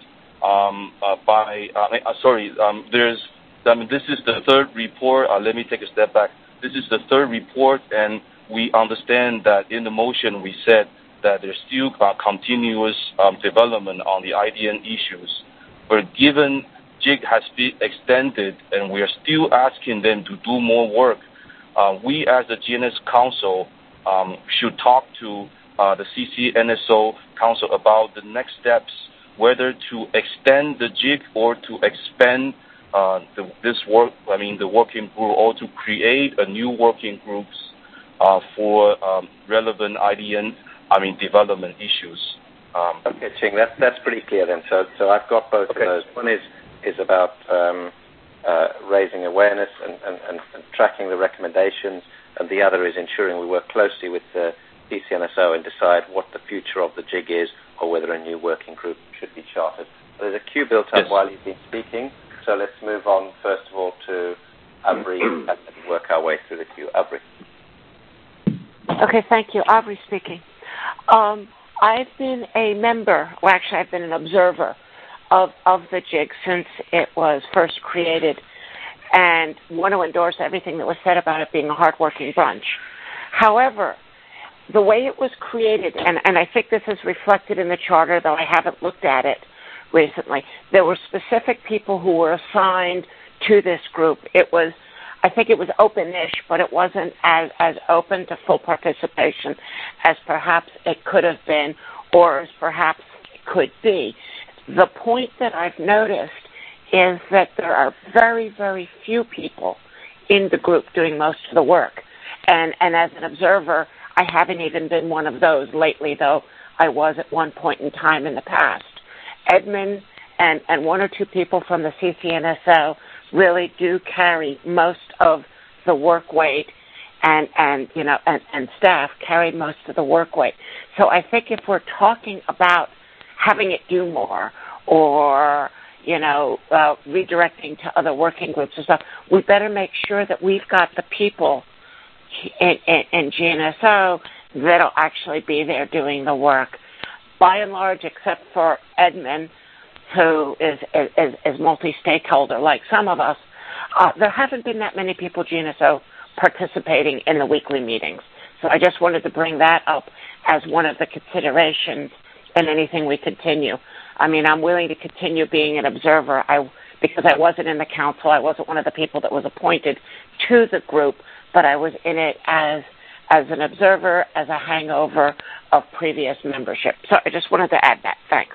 this is the third report. Let me take a step back. This is the third report, and we understand that in the motion we said that there's still continuous development on the IDN issues. But given JIC has been extended and we are still asking them to do more work, we as the GNS Council should talk to the CCNSO Council about the next steps, whether to extend the JIC or to expand the working group, or to create a new working groups for relevant IDN development issues. Okay, Ching, that's pretty clear then. So I've got both of those. One is about raising awareness and tracking the recommendations, and the other is ensuring we work closely with the CCNSO and decide what the future of the JIG is, or whether a new working group should be chartered. There's a queue built up while you've been speaking, so let's move on first of all to Avery and work our way through the queue. Avery. Okay, thank you. Avery speaking. I've been a member, well, actually I've been an observer of the JIG since it was first created, and want to endorse everything that was said about it being a hardworking bunch. However, the way it was created, and I think this is reflected in the charter, though I haven't looked at it recently, there were specific people who were assigned to this group. I think it was open-ish, but it wasn't as open to full participation as perhaps it could have been, or as perhaps it could be. The point that I've noticed is that there are very, very few people in the group doing most of the work. And as an observer, I haven't even been one of those lately, though I was at one point in time in the past. Edmund and one or two people from the CCNSO really do carry most of the work weight, and staff carry most of the work weight. So I think if we're talking about having it do more, or redirecting to other working groups and stuff, we better make sure that we've got the people in GNSO that'll actually be there doing the work. By and large, except for Edmund, who is multi-stakeholder like some of us, there haven't been that many people GNSO participating in the weekly meetings. So I just wanted to bring that up as one of the considerations in anything we continue. I'm willing to continue being an observer because I wasn't in the council. I wasn't one of the people that was appointed to the group, but I was in it as an observer, as a hangover of previous membership. So I just wanted to add that. Thanks.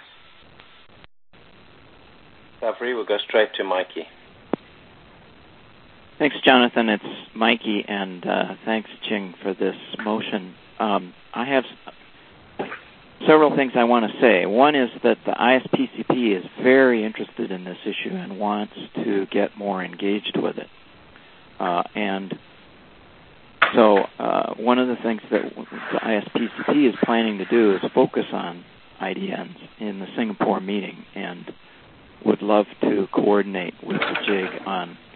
Avery, we'll go straight to Mikey. Thanks, Jonathan. It's Mikey, and thanks, Ching, for this motion. I have several things I want to say. One is that the ISPCP is very interested in this issue and wants to get more engaged with it. And so one of the things that the ISPCP is planning to do is focus on IDNs in the Singapore meeting, and would love to coordinate with the JIG on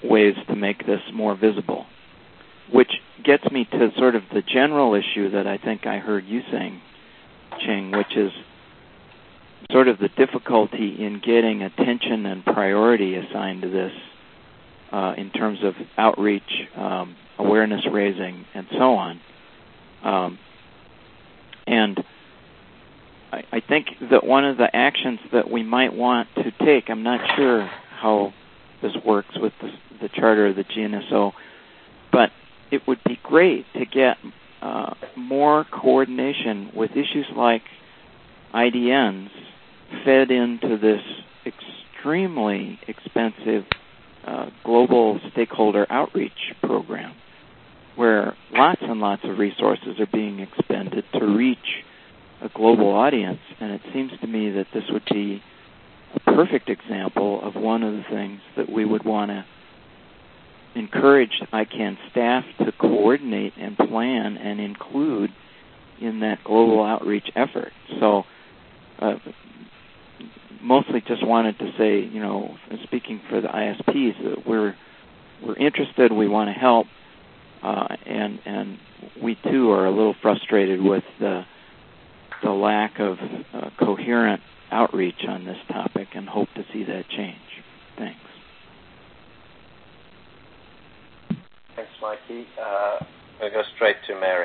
ways to make this more visible, which gets me to sort of the general issue that I think I heard you saying, Ching, which is sort of the difficulty in getting attention and priority assigned to this in terms of outreach, awareness raising, and so on. And I think that one of the actions that we might want to take, I'm not sure how this works with the charter of the GNSO, but it would be great to get more coordination with issues like IDNs fed into this extremely expensive global stakeholder outreach program, where lots and lots of resources are being expended to reach a global audience. And it seems to me that this would be a perfect example of one of the things that we would want to encourage ICANN staff to coordinate and plan and include in that global outreach effort. So mostly just wanted to say, speaking for the ISPs, that we're interested, we want to help, and we too are a little frustrated with the lack of coherent outreach on this topic and hope to see that change. Thanks. Thanks, Mikey. We'll go straight to Mary.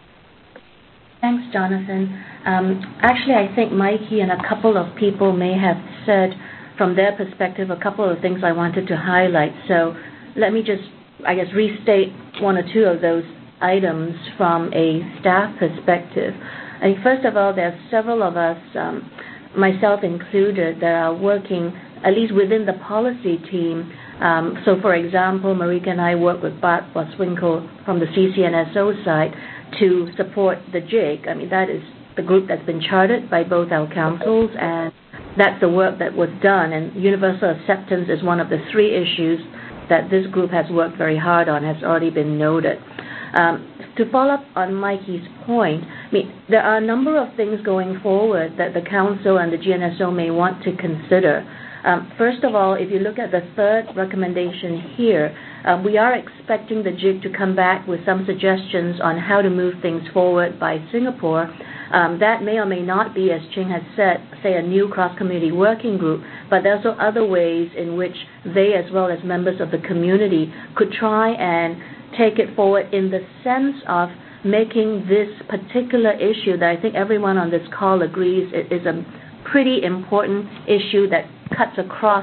Thanks, Jonathan. Actually, I think Mikey and a couple of people may have said from their perspective a couple of things I wanted to highlight. So let me just, restate one or two of those items from a staff perspective. I think, first of all, there are several of us, myself included, that are working, at least within the policy team. So, for example, Marika and I work with Bart Boswinkle from the CCNSO side to support the JIG. I mean, that is the group that's been chartered by both our councils, and that's the work that was done. And universal acceptance is one of the three issues that this group has worked very hard on, has already been noted. To follow up on Mikey's point, there are a number of things going forward that the Council and the GNSO may want to consider. First of all, if you look at the third recommendation here, we are expecting the JIG to come back with some suggestions on how to move things forward by Singapore. That may or may not be, as Ching has said, say a new cross-community working group, but there's also other ways in which they, as well as members of the community, could try and take it forward in the sense of making this particular issue that I think everyone on this call agrees is a pretty important issue that cuts across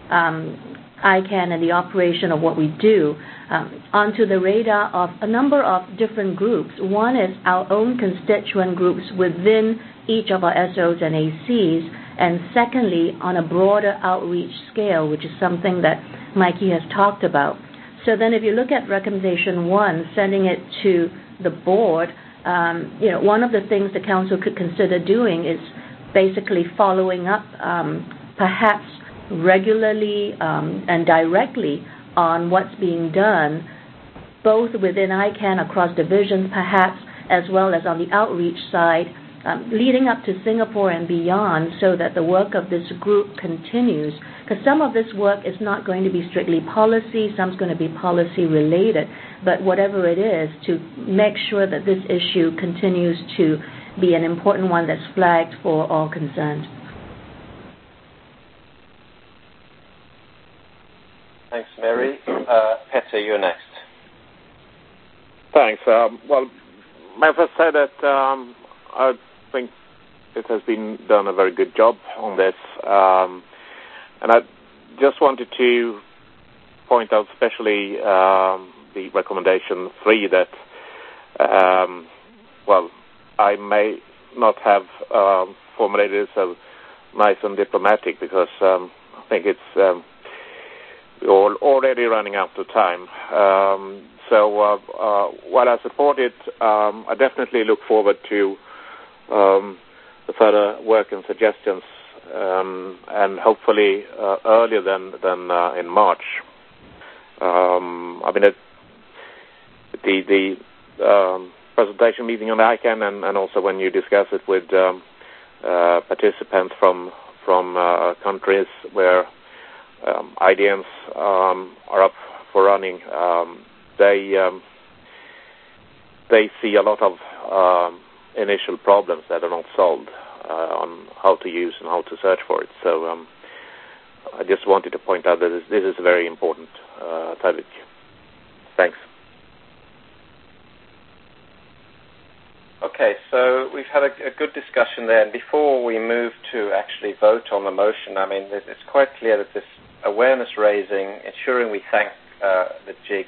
ICANN and the operation of what we do onto the radar of a number of different groups. One is our own constituent groups within each of our SOs and ACs, and secondly, on a broader outreach scale, which is something that Mikey has talked about. So then if you look at recommendation 1, sending it to the board, one of the things the council could consider doing is basically following up perhaps regularly and directly on what's being done, both within ICANN across divisions perhaps, as well as on the outreach side, leading up to Singapore and beyond, so that the work of this group continues. Because some of this work is not going to be strictly policy, some's going to be policy related, but whatever it is, to make sure that this issue continues to be an important one that's flagged for all concerned. Thanks, Mary. Petter, you're next. Thanks. Well, may I first say that I think it has been done a very good job on this. And I just wanted to point out especially the recommendation 3 that, I may not have formulated it so nice and diplomatic because I think it's we're already running out of time. So while I support it, I definitely look forward to the further work and suggestions, and hopefully earlier than in March. The presentation meeting on ICANN, and also when you discuss it with participants from countries where IDNs are up for running, they see a lot of initial problems that are not solved on how to use and how to search for it. So I just wanted to point out that this is a very important topic. Thanks. Okay, so we've had a good discussion there. And before we move to actually vote on the motion, I mean, it's quite clear that this awareness raising, ensuring we thank the JIG,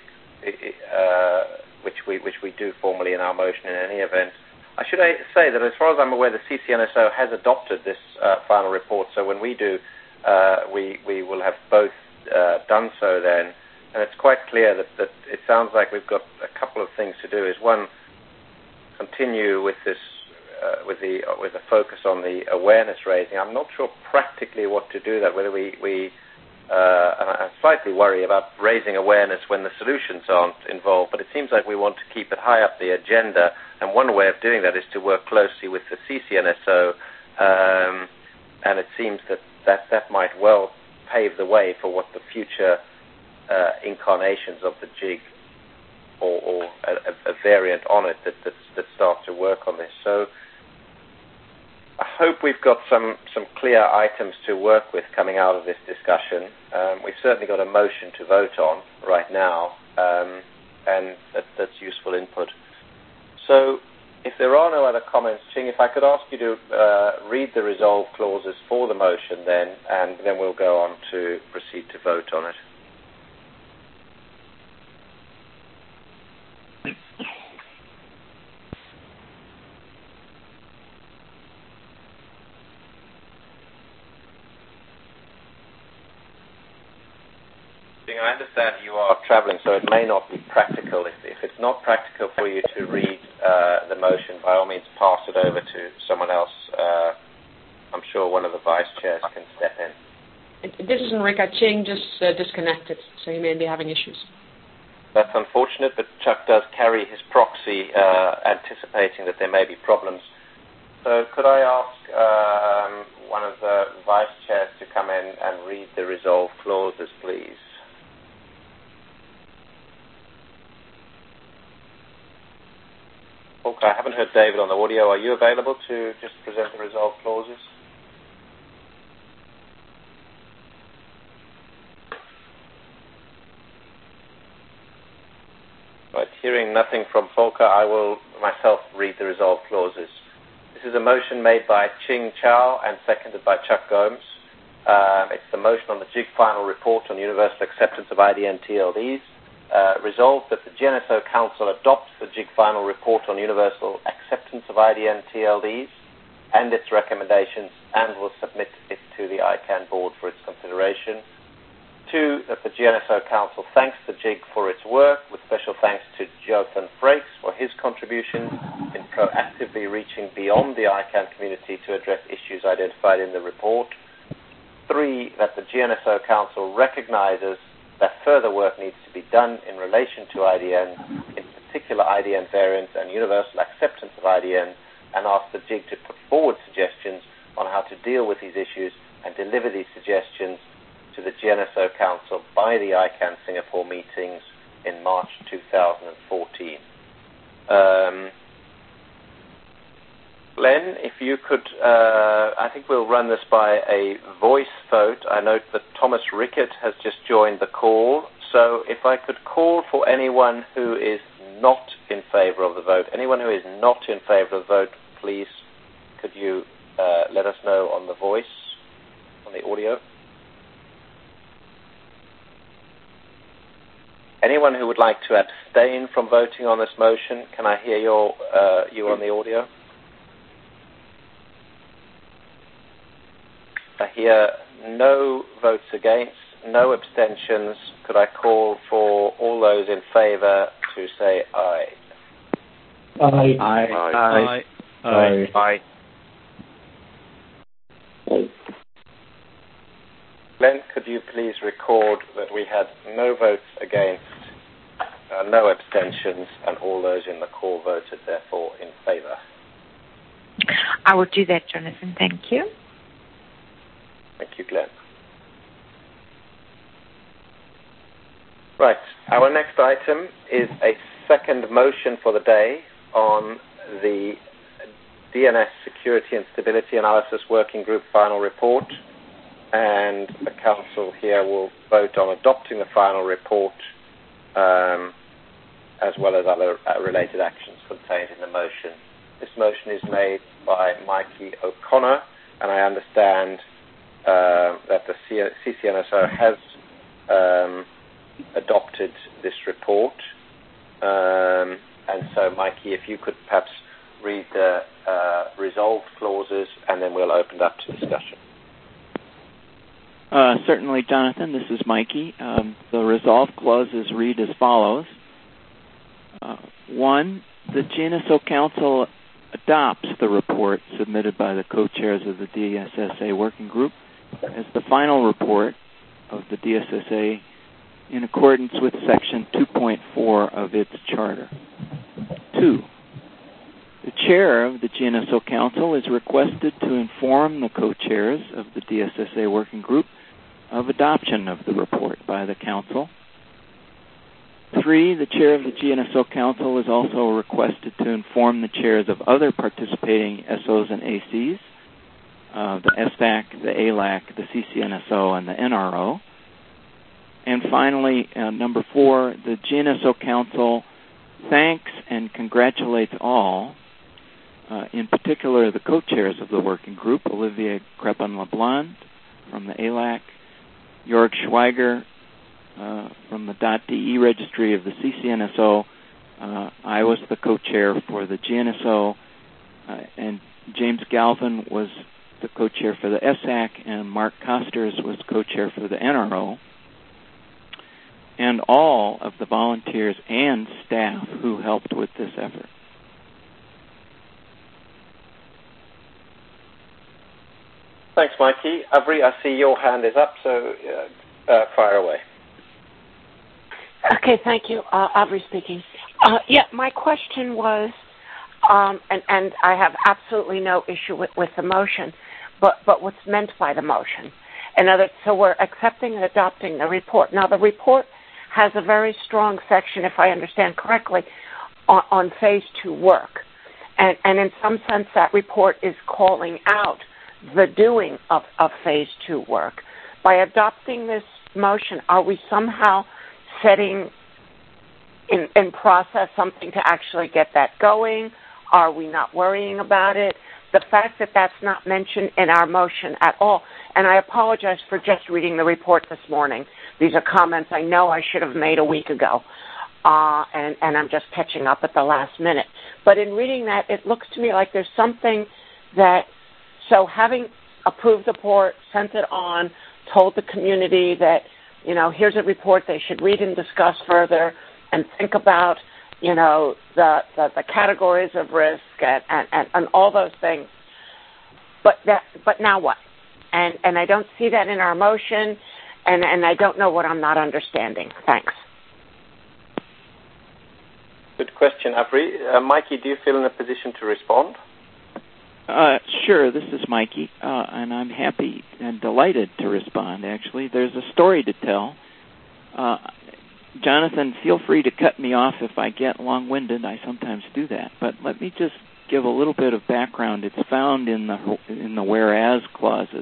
which we do formally in our motion in any event. I should say that as far as I'm aware, the CCNSO has adopted this final report. So when we do, we will have both done so then. And it's quite clear that it sounds like we've got a couple of things to do. Is one, continue with this with the focus on the awareness raising. I'm not sure practically what to do that. Whether we and I slightly worry about raising awareness when the solutions aren't involved. But it seems like we want to keep it high up the agenda. And one way of doing that is to work closely with the CCNSO. And it seems that might well pave the way for what the future incarnations of the JIG or a variant on it that starts to work on this. So I hope we've got some clear items to work with coming out of this discussion. We've certainly got a motion to vote on right now, and that's useful input. So if there are no other comments, Ching, if I could ask you to read the resolve clauses for the motion then, and then we'll go on to proceed to vote on it. I understand you are traveling, so it may not be practical. If it's not practical for you to read the motion, by all means pass it over to someone else. I'm sure one of the vice chairs can step in. This is Enrica. Ching just disconnected, so he may be having issues. That's unfortunate, but Chuck does carry his proxy, anticipating that there may be problems. So could I ask one of the vice chairs to come in and read the resolve clauses, please? Okay, I haven't heard David on the audio. Are you available to just present the resolve clauses? Right, hearing nothing from Volker, I will myself read the resolve clauses. This is a motion made by Ching Chow and seconded by Chuck Gomes. It's the motion on the JIG final report on universal acceptance of IDN TLDs. Resolved that the GNSO Council adopts the JIG final report on universal acceptance of IDN TLDs and its recommendations and will submit it to the ICANN board for its consideration. 2, that the GNSO Council thanks the JIG for its work, with special thanks to Jonathan Frakes for his contributions in proactively reaching beyond the ICANN community to address issues identified in the report. 3, that the GNSO Council recognizes that further work needs to be done in relation to IDN, in particular IDN variants and universal acceptance of IDN, and asks the JIG to put forward suggestions on how to deal with these issues and deliver these suggestions to the GNSO Council by the ICANN Singapore meetings in March 2014. Glenn, if you could, I think we'll run this by a voice vote. I note that Thomas Rickett has just joined the call. So if I could call for anyone who is not in favor of the vote, anyone who is not in favor of the vote, please, could you let us know on the voice, on the audio? Anyone who would like to abstain from voting on this motion, can I hear you on the audio? I hear no votes against, no abstentions. Could I call for all those in favor to say aye? Aye. Aye. Aye. Aye. Aye. Glenn, could you please record that we had no votes against, no abstentions, and all those in the call voted, therefore, in favor? I will do that, Jonathan. Thank you. Thank you, Glenn. Right. Our next item is a second motion for the day on the DNS Security and Stability Analysis Working Group final report. And the Council here will vote on adopting the final report as well as other related actions contained in the motion. This motion is made by Mikey O'Connor, and I understand that the CCNSO has adopted this report. And so, Mikey, if you could perhaps read the resolved clauses, and then we'll open it up to discussion. Certainly, Jonathan. This is Mikey. The resolved clauses read as follows. 1, the GNSO Council adopts the report submitted by the co-chairs of the DSSA Working Group as the final report of the DSSA in accordance with Section 2.4 of its charter. 2, the chair of the GNSO Council is requested to inform the co-chairs of the DSSA Working Group of adoption of the report by the Council. 3, the chair of the GNSO Council is also requested to inform the chairs of other participating SOs and ACs, the SAC, the ALAC, the CCNSO, and the NRO. And finally, number 4, the GNSO Council thanks and congratulates all, in particular the co-chairs of the working group, Olivier Crepin-LeBlanc from the ALAC, Jörg Schweiger from the .de registry of the CCNSO. I was the co-chair for the GNSO, and James Galvin was the co-chair for the SAC, and Mark Costers was co-chair for the NRO, and all of the volunteers and staff who helped with this effort. Thanks, Mikey. Avery, I see your hand is up, so fire away. Okay, thank you. Avery speaking. My question was, and I have absolutely no issue with the motion, but what's meant by the motion. So we're accepting and adopting the report. Now, the report has a very strong section, if I understand correctly, on Phase 2 work. And in some sense, that report is calling out the doing of Phase 2 work. By adopting this motion, are we somehow setting in process something to actually get that going? Are we not worrying about it? The fact that that's not mentioned in our motion at all, and I apologize for just reading the report this morning. These are comments I know I should have made a week ago, and I'm just catching up at the last minute. But in reading that, it looks to me like there's something that, so having approved the report, sent it on, told the community that, here's a report they should read and discuss further and think about, the categories of risk and all those things. But now what? And I don't see that in our motion, and I don't know what I'm not understanding. Thanks. Good question, Avery. Mikey, do you feel in a position to respond? Sure, this is Mikey, and I'm happy and delighted to respond, actually. There's a story to tell. Jonathan, feel free to cut me off if I get long-winded. I sometimes do that. But let me just give a little bit of background. It's found in the whereas clauses.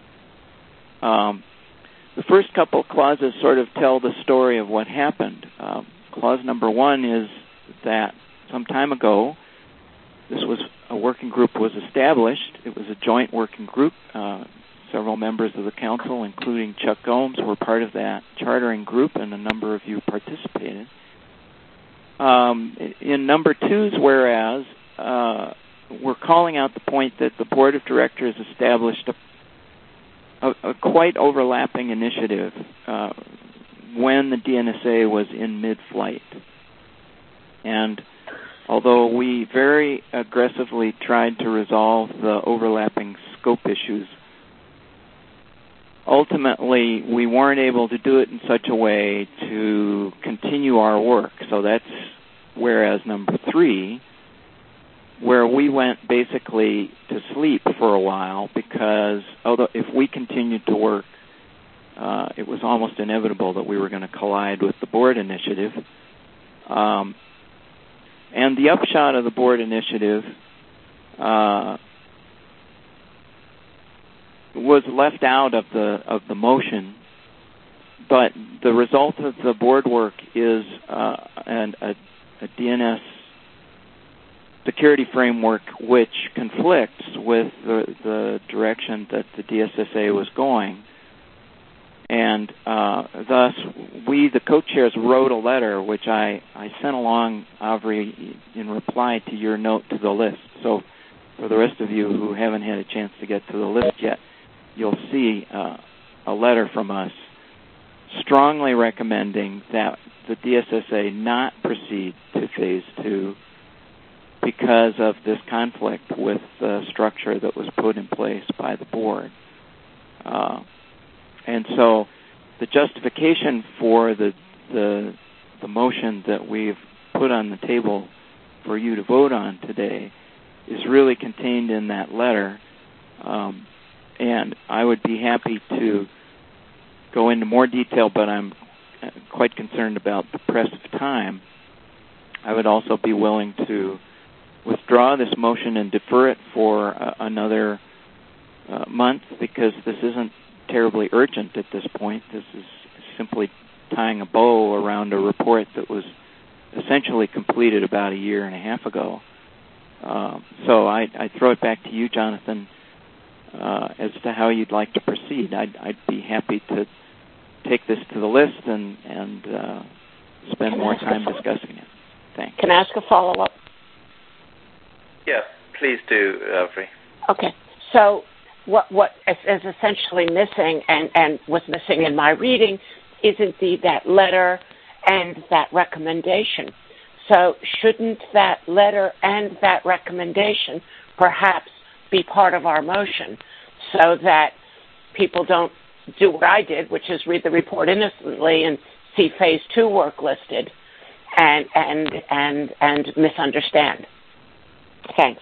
The first couple clauses sort of tell the story of what happened. Clause number 1 is that some time ago, a working group was established. It was a joint working group. Several members of the council, including Chuck Gomes, were part of that chartering group, and a number of you participated. In number 2's whereas, we're calling out the point that the board of directors established a quite overlapping initiative when the DNSA was in mid-flight. And although we very aggressively tried to resolve the overlapping scope issues, ultimately we weren't able to do it in such a way to continue our work. So that's whereas number 3, where we went basically to sleep for a while, because although if we continued to work, it was almost inevitable that we were going to collide with the board initiative. And the upshot of the board initiative was left out of the motion, but the result of the board work is a DNS security framework which conflicts with the direction that the DSSA was going. And thus, we, the co-chairs, wrote a letter, which I sent along, Avri, in reply to your note to the list. So for the rest of you who haven't had a chance to get to the list yet, you'll see a letter from us strongly recommending that the DSSA not proceed to Phase 2 because of this conflict with the structure that was put in place by the board. And so the justification for the motion that we've put on the table for you to vote on today is really contained in that letter. And I would be happy to go into more detail, but I'm quite concerned about the press of time. I would also be willing to withdraw this motion and defer it for another month, because this isn't terribly urgent at this point. This is simply tying a bow around a report that was essentially completed about a year and a half ago. So I throw it back to you, Jonathan, as to how you'd like to proceed. I'd be happy to take this to the list and spend more time discussing it. Thanks. Can I ask a follow-up? Yeah, please do, Avri. Okay. So what is essentially missing and was missing in my reading is indeed that letter and that recommendation. So shouldn't that letter and that recommendation perhaps be part of our motion so that people don't do what I did, which is read the report innocently and see Phase 2 work listed and misunderstand? Thanks.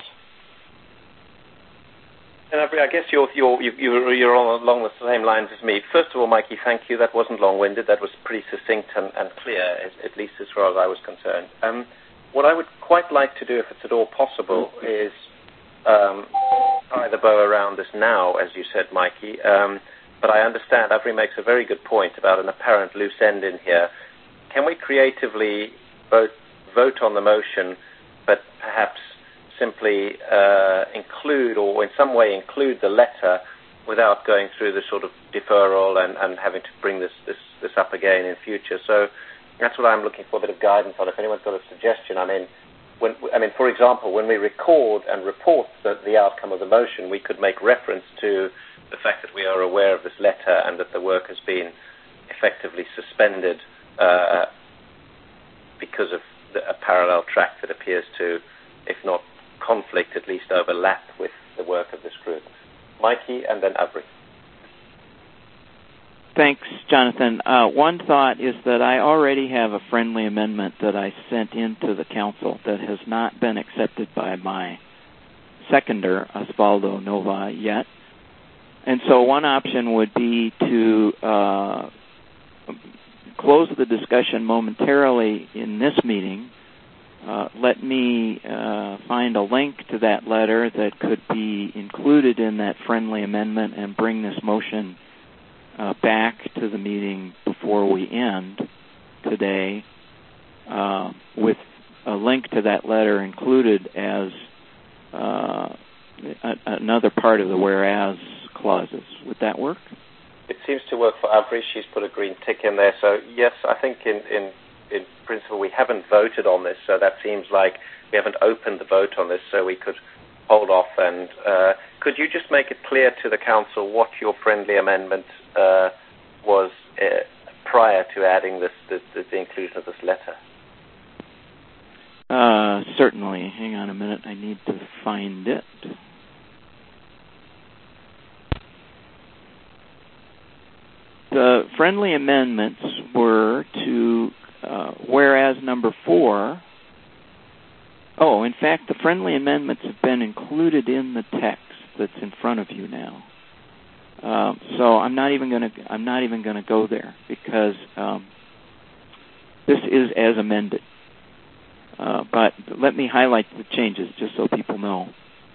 And I guess you're along the same lines as me. First of all, Mikey, thank you. That wasn't long-winded. That was pretty succinct and clear, at least as far as I was concerned. What I would quite like to do, if it's at all possible, is tie the bow around this now, as you said, Mikey. But I understand Avri makes a very good point about an apparent loose end in here. Can we creatively vote on the motion, but perhaps simply include, or in some way include the letter without going through the sort of deferral and having to bring this up again in future? So that's what I'm looking for, a bit of guidance on. If anyone's got a suggestion, for example, when we record and report the outcome of the motion, we could make reference to the fact that we are aware of this letter and that the work has been effectively suspended because of a parallel track that appears to, if not conflict, at least overlap with the work of this group. Mikey, and then Avri. Thanks, Jonathan. One thought is that I already have a friendly amendment that I sent into the council that has not been accepted by my seconder, Osvaldo Nova, yet. And so one option would be to close the discussion momentarily in this meeting. Let me find a link to that letter that could be included in that friendly amendment and bring this motion back to the meeting before we end today with a link to that letter included as another part of the whereas clauses. Would that work? It seems to work for Avri. She's put a green tick in there. So, yes, I think in principle we haven't voted on this, so that seems like we haven't opened the vote on this, so we could hold off. And could you just make it clear to the council what your friendly amendment was prior to adding the inclusion of this letter? Certainly. Hang on a minute. I need to find it. The friendly amendments were to whereas number 4. Oh, in fact, the friendly amendments have been included in the text that's in front of you now. So I'm not even going to go there because this is as amended. But let me highlight the changes just so people know.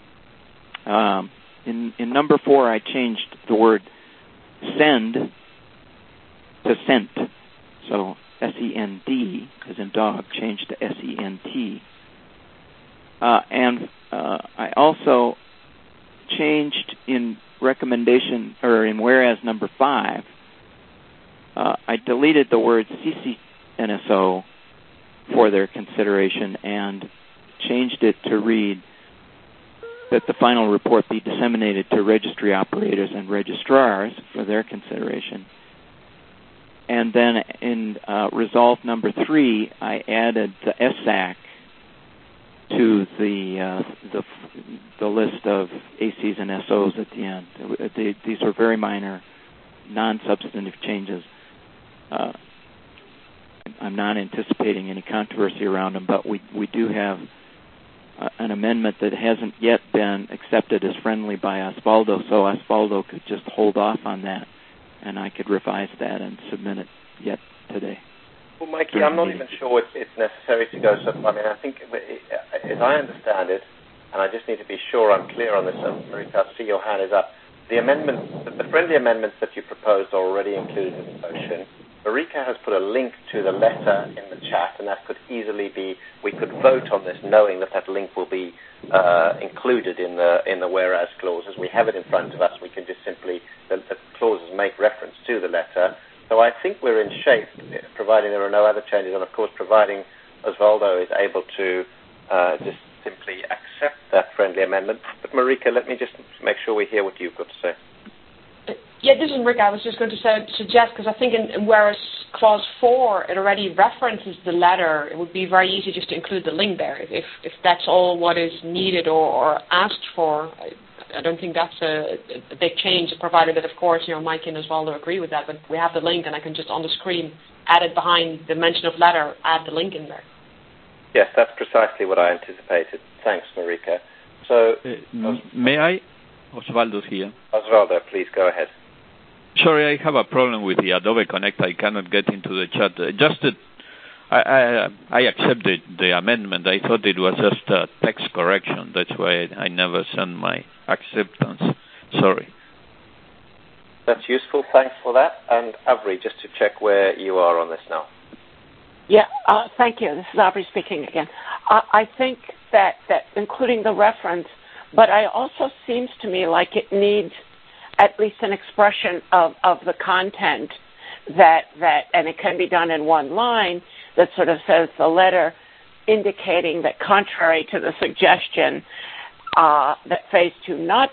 In number 4, I changed the word send to sent. So S-E-N-D, as in dog, changed to S-E-N-T. And I also changed in recommendation, or in whereas number 5, I deleted the word CCNSO for their consideration and changed it to read that the final report be disseminated to registry operators and registrars for their consideration. And then in resolve number 3, I added the SAC to the list of ACs and SOs at the end. These were very minor, non-substantive changes. I'm not anticipating any controversy around them, but we do have an amendment that hasn't yet been accepted as friendly by Osvaldo, so Osvaldo could just hold off on that, and I could revise that and submit it yet today. Well, Mikey, I'm not even sure it's necessary to go so far. I mean, I think, as I understand it, and I just need to be sure I'm clear on this, Marika, I see your hand is up. The amendments, the friendly amendments that you proposed are already included in the motion. Marika has put a link to the letter in the chat, and that could easily be, we could vote on this knowing that link will be included in the whereas clauses. We have it in front of us. We can just simply, the clauses make reference to the letter. So I think we're in shape, providing there are no other changes, and of course providing Osvaldo is able to just simply accept that friendly amendment. But Marika, let me just make sure we hear what you've got to say. Yeah, this is Rick. I was just going to suggest, because I think in whereas clause 4, it already references the letter. It would be very easy just to include the link there. If that's all what is needed or asked for, I don't think that's a big change, provided that, of course, Mike and Osvaldo agree with that. But we have the link, and I can just on the screen add it behind the mention of letter, add the link in there. Yes, that's precisely what I anticipated. Thanks, Marika. So, may I? Osvaldo's here. Osvaldo, please go ahead. Sorry, I have a problem with the Adobe Connect. I cannot get into the chat. I accepted the amendment. I thought it was just a text correction. That's why I never sent my acceptance. Sorry. That's useful. Thanks for that. And Avery, just to check where you are on this now. Yeah, thank you. This is Aubrey speaking again. I think that including the reference, but it also seems to me like it needs at least an expression of the content that, and it can be done in one line, that sort of says the letter indicating that contrary to the suggestion that phase 2 not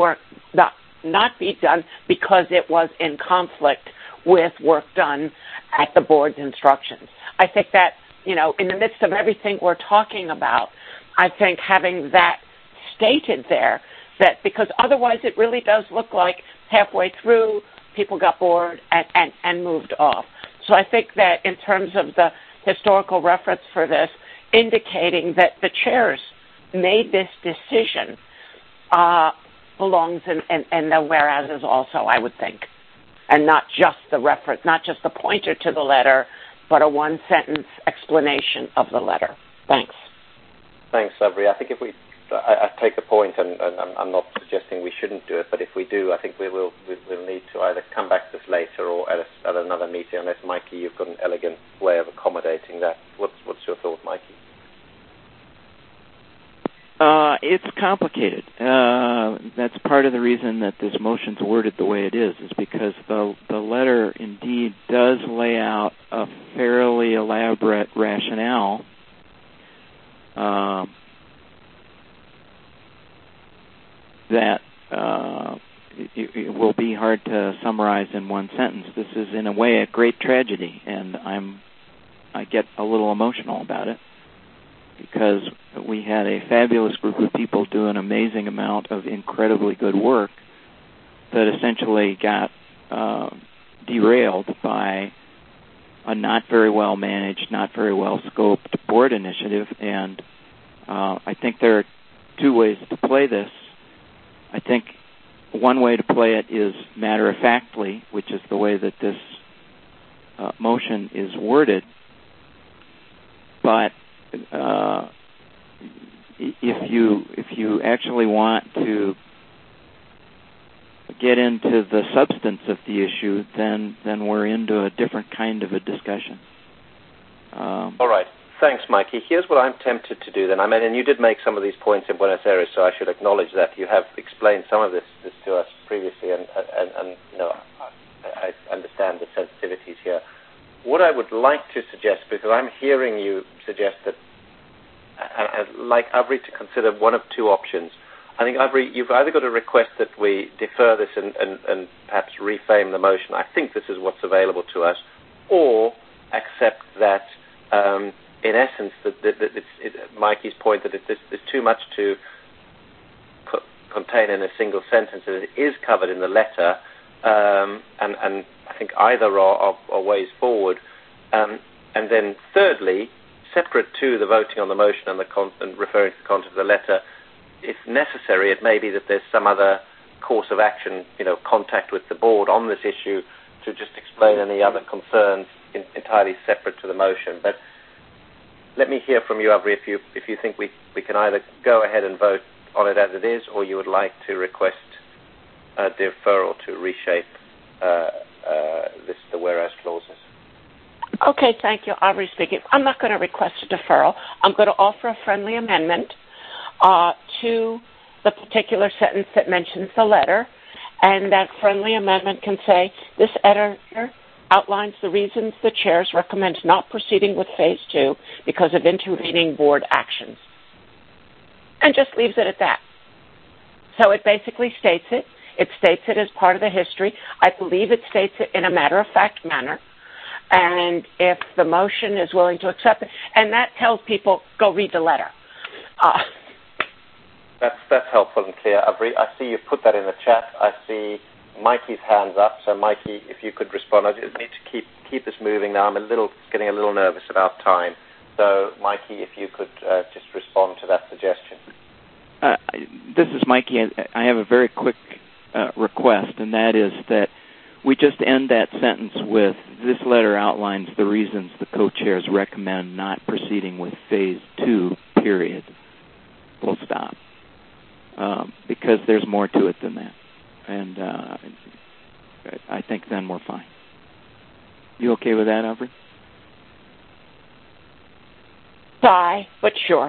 be done because it was in conflict with work done at the board's instructions. I think that, in the midst of everything we're talking about, I think having that stated there, that because otherwise it really does look like halfway through people got bored and moved off. So I think that in terms of the historical reference for this, indicating that the chairs made this decision belongs in the whereas also, I would think, and not just the reference, not just the pointer to the letter, but a one-sentence explanation of the letter. Thanks. Thanks, Avery. I think I take the point, and I'm not suggesting we shouldn't do it, but if we do, I think we'll need to either come back to this later or at another meeting, unless, Mikey, you've got an elegant way of accommodating that. What's your thought, Mikey? It's complicated. That's part of the reason that this motion's worded the way it is because the letter indeed does lay out a fairly elaborate rationale that it will be hard to summarize in one sentence. This is, in a way, a great tragedy, and I get a little emotional about it because we had a fabulous group of people do an amazing amount of incredibly good work that essentially got derailed by a not very well managed, not very well scoped board initiative, and I think there are two ways to play this. I think one way to play it is matter-of-factly, which is the way that this motion is worded. But if you actually want to get into the substance of the issue, then we're into a different kind of a discussion. All right. Thanks, Mikey. Here's what I'm tempted to do then. I mean, and you did make some of these points in Buenos Aires, so I should acknowledge that. You have explained some of this to us previously, and you know, I understand the sensitivities here. What I would like to suggest, because I'm hearing you suggest that I'd like Avery to consider one of two options. I think, Avery, you've either got to request that we defer this and perhaps reframe the motion. I think this is what's available to us, or accept that, in essence, that Mikey's point that there's too much to contain in a single sentence, and it is covered in the letter, and I think either are ways forward. And then thirdly, separate to the voting on the motion and referring to the content of the letter, if necessary, it may be that there's some other course of action, you know, contact with the board on this issue to just explain any other concerns entirely separate to the motion. But let me hear from you, Avery, if you think we can either go ahead and vote on it as it is, or you would like to request a deferral to reshape the whereas clauses. Okay, thank you. Avery speaking. I'm not going to request a deferral. I'm going to offer a friendly amendment to the particular sentence that mentions the letter, and that friendly amendment can say, this editor outlines the reasons the chairs recommend not proceeding with Phase 2 because of intervening board actions. And just leaves it at that. So it basically states it. It states it as part of the history. I believe it states it in a matter-of-fact manner. And if the motion is willing to accept it, and that tells people, go read the letter. That's helpful and clear, Avery. I see you put that in the chat. I see Mikey's hands up. So, Mikey, if you could respond. I just need to keep this moving now. I'm getting a little nervous about time. So, Mikey, if you could just respond to that suggestion. This is Mikey. I have a very quick request, and that is that we just end that sentence with, this letter outlines the reasons the co-chairs recommend not proceeding with Phase 2, period. Full stop. Because there's more to it than that. And I think then we're fine. You okay with that, Avery? Sigh, but sure.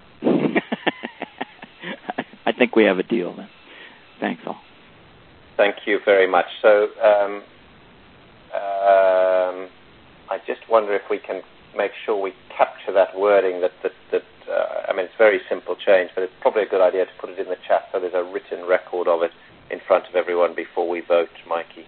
I think we have a deal then. Thanks all. Thank you very much. So I just wonder if we can make sure we capture that wording that I mean, it's a very simple change, but it's probably a good idea to put it in the chat so there's a written record of it in front of everyone before we vote, Mikey.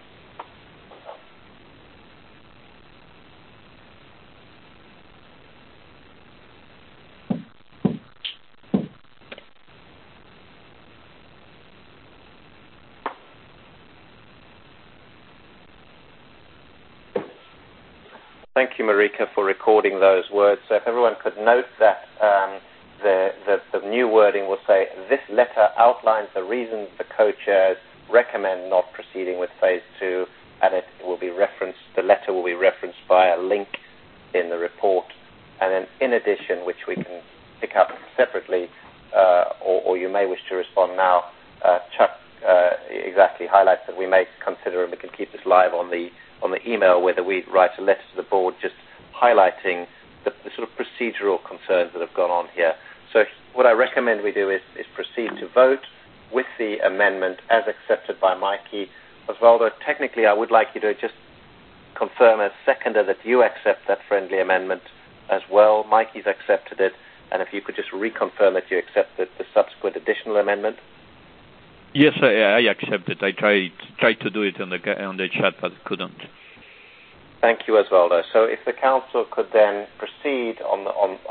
Thank you, Marika, for recording those words. So if everyone could note that the new wording will say, this letter outlines the reasons the co-chairs recommend not proceeding with Phase 2, and it will be referenced, the letter will be referenced by a link in the report. And then in addition, which we can pick up separately, or you may wish to respond now, Chuck exactly highlights that we may consider, and we can keep this live on the email, whether we write a letter to the board just highlighting the sort of procedural concerns that have gone on here. So what I recommend we do is proceed to vote with the amendment as accepted by Mikey. Osvaldo, technically I would like you to just confirm as seconder that you accept that friendly amendment as well. Mikey's accepted it, and if you could just reconfirm that you accept the subsequent additional amendment. Yes, I accept it. I tried to do it on the chat, but couldn't. Thank you, Osvaldo. So if the council could then proceed on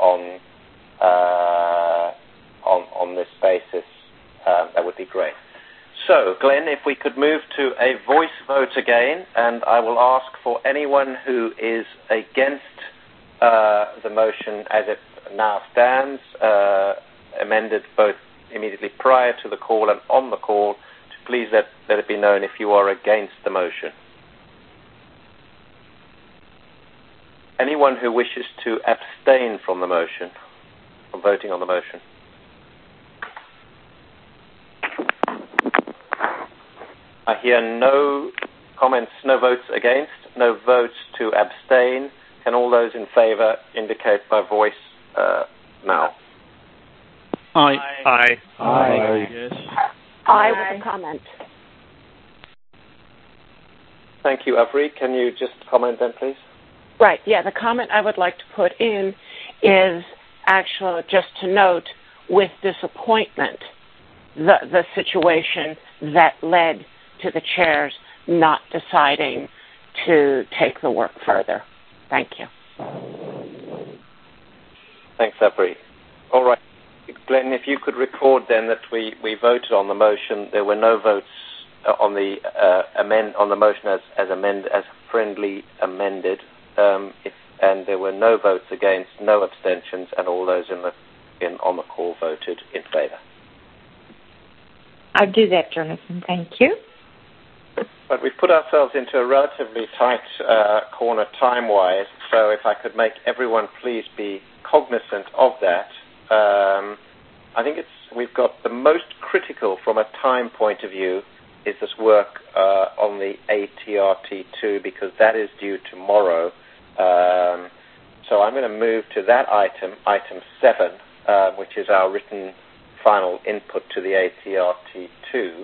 this basis, that would be great. So, Glenn, if we could move to a voice vote again, and I will ask for anyone who is against the motion as it now stands, amended both immediately prior to the call and on the call, to please let it be known if you are against the motion. Anyone who wishes to abstain from the motion, from voting on the motion? I hear no comments, no votes against, no votes to abstain. Can all those in favour indicate by voice now? Aye. Aye. Aye. Yes. Aye with a comment. Thank you, Avery. Can you just comment then, please? Right, yeah, the comment I would like to put in is actually just to note with disappointment the situation that led to the chairs not deciding to take the work further. Thank you. Thanks, Avery. All right. Glenn, if you could record then that we voted on the motion. There were no votes on the motion as friendly amended, and there were no votes against, no abstentions, and all those on the call voted in favour. I'll do that, Jonathan. Thank you. But we've put ourselves into a relatively tight corner time-wise, so if I could make everyone please be cognizant of that. I think we've got the most critical from a time point of view is this work on the ATRT2, because that is due tomorrow. So I'm going to move to that item 7, which is our written final input to the ATRT2.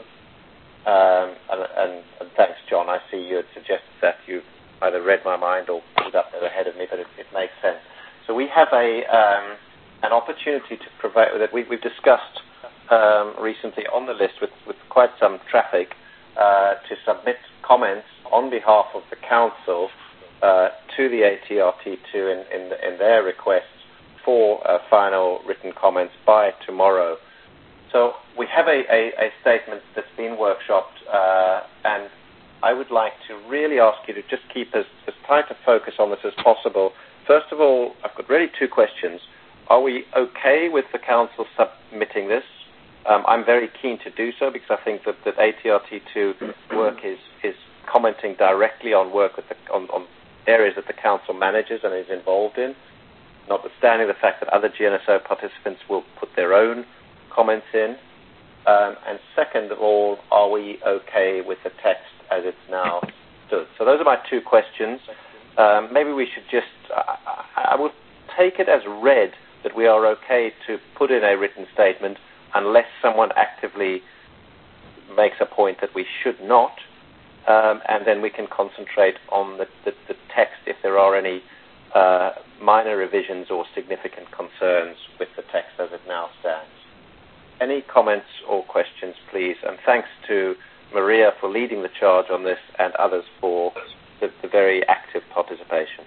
And thanks, John. I see you had suggested that you either read my mind or pulled up ahead of me, but it makes sense. So we have an opportunity to provide that we've discussed recently on the list with quite some traffic to submit comments on behalf of the council to the ATRT2 in their requests for final written comments by tomorrow. So we have a statement that's been workshopped, and I would like to really ask you to just keep as tight a focus on this as possible. First of all, I've got really two questions. Are we okay with the council submitting this? I'm very keen to do so because I think that ATRT2 work is commenting directly on work on areas that the council manages and is involved in, notwithstanding the fact that other GNSO participants will put their own comments in. And second of all, are we okay with the text as it's now stood? So those are my two questions. Maybe we should just, I would take it as read that we are okay to put in a written statement unless someone actively makes a point that we should not, and then we can concentrate on the text if there are any minor revisions or significant concerns with the text as it now stands. Any comments or questions, please? And thanks to Maria for leading the charge on this and others for the very active participation.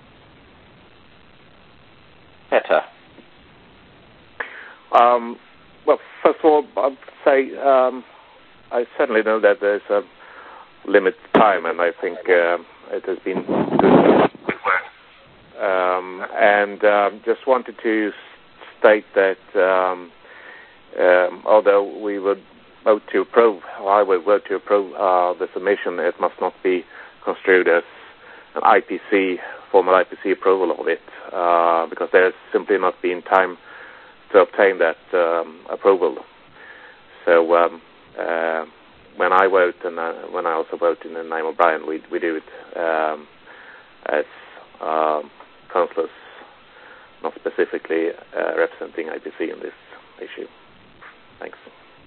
Peter. Well, first of all, I'd say I certainly know that there's a limited time, and I think it has been good work. And just wanted to state that although we would vote to approve, or I would vote to approve the submission, it must not be construed as an IPC, formal IPC approval of it, because there's simply not been time to obtain that approval. So when I vote, and when I also vote in the name of Brian, we do it as councillors, not specifically representing IPC in this issue. Thanks.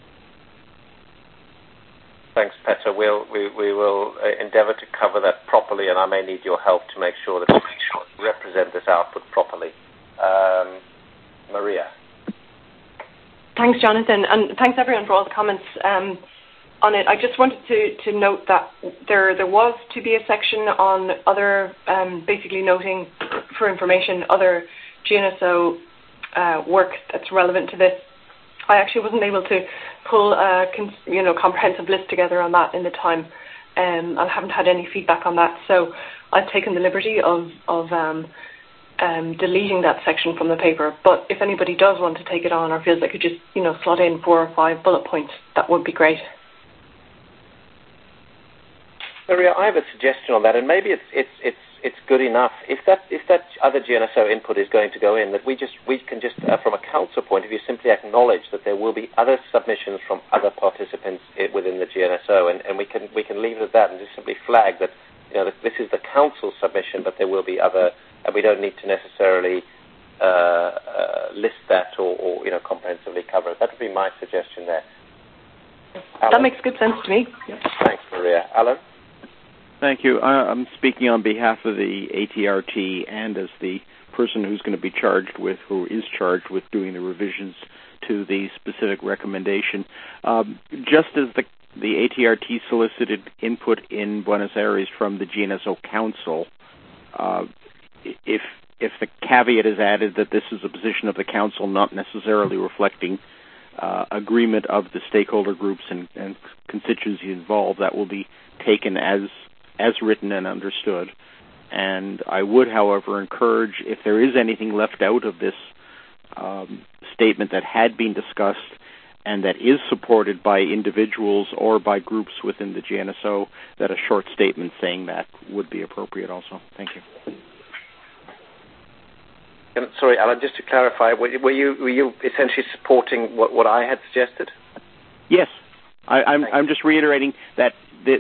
Thanks, Peter. We will endeavour to cover that properly, and I may need your help to make sure that we represent this output properly. Maria. Thanks, Jonathan, and thanks everyone for all the comments on it. I just wanted to note that there was to be a section on other, basically noting for information, other GNSO work that's relevant to this. I actually wasn't able to pull a comprehensive list together on that in the time. I haven't had any feedback on that, so I've taken the liberty of deleting that section from the paper. But if anybody does want to take it on or feels they could just slot in 4 or 5 bullet points, that would be great. Maria, I have a suggestion on that, and maybe it's good enough. If that other GNSO input is going to go in, that we can just from a council point of view simply acknowledge that there will be other submissions from other participants within the GNSO, and we can leave it at that and just simply flag that that this is the council submission, but there will be other, and we don't need to necessarily list that or comprehensively cover it. That would be my suggestion there. Alan? That makes good sense to me. Thanks, Maria. Alan? Thank you. I'm speaking on behalf of the ATRT and as the person who is charged with doing the revisions to the specific recommendation. Just as the ATRT solicited input in Buenos Aires from the GNSO Council, if the caveat is added that this is a position of the Council not necessarily reflecting agreement of the stakeholder groups and constituencies involved, that will be taken as written and understood. And I would, however, encourage, if there is anything left out of this statement that had been discussed and that is supported by individuals or by groups within the GNSO, that a short statement saying that would be appropriate also. Thank you. Sorry, Alan, just to clarify, were you essentially supporting what I had suggested? Yes. I'm just reiterating that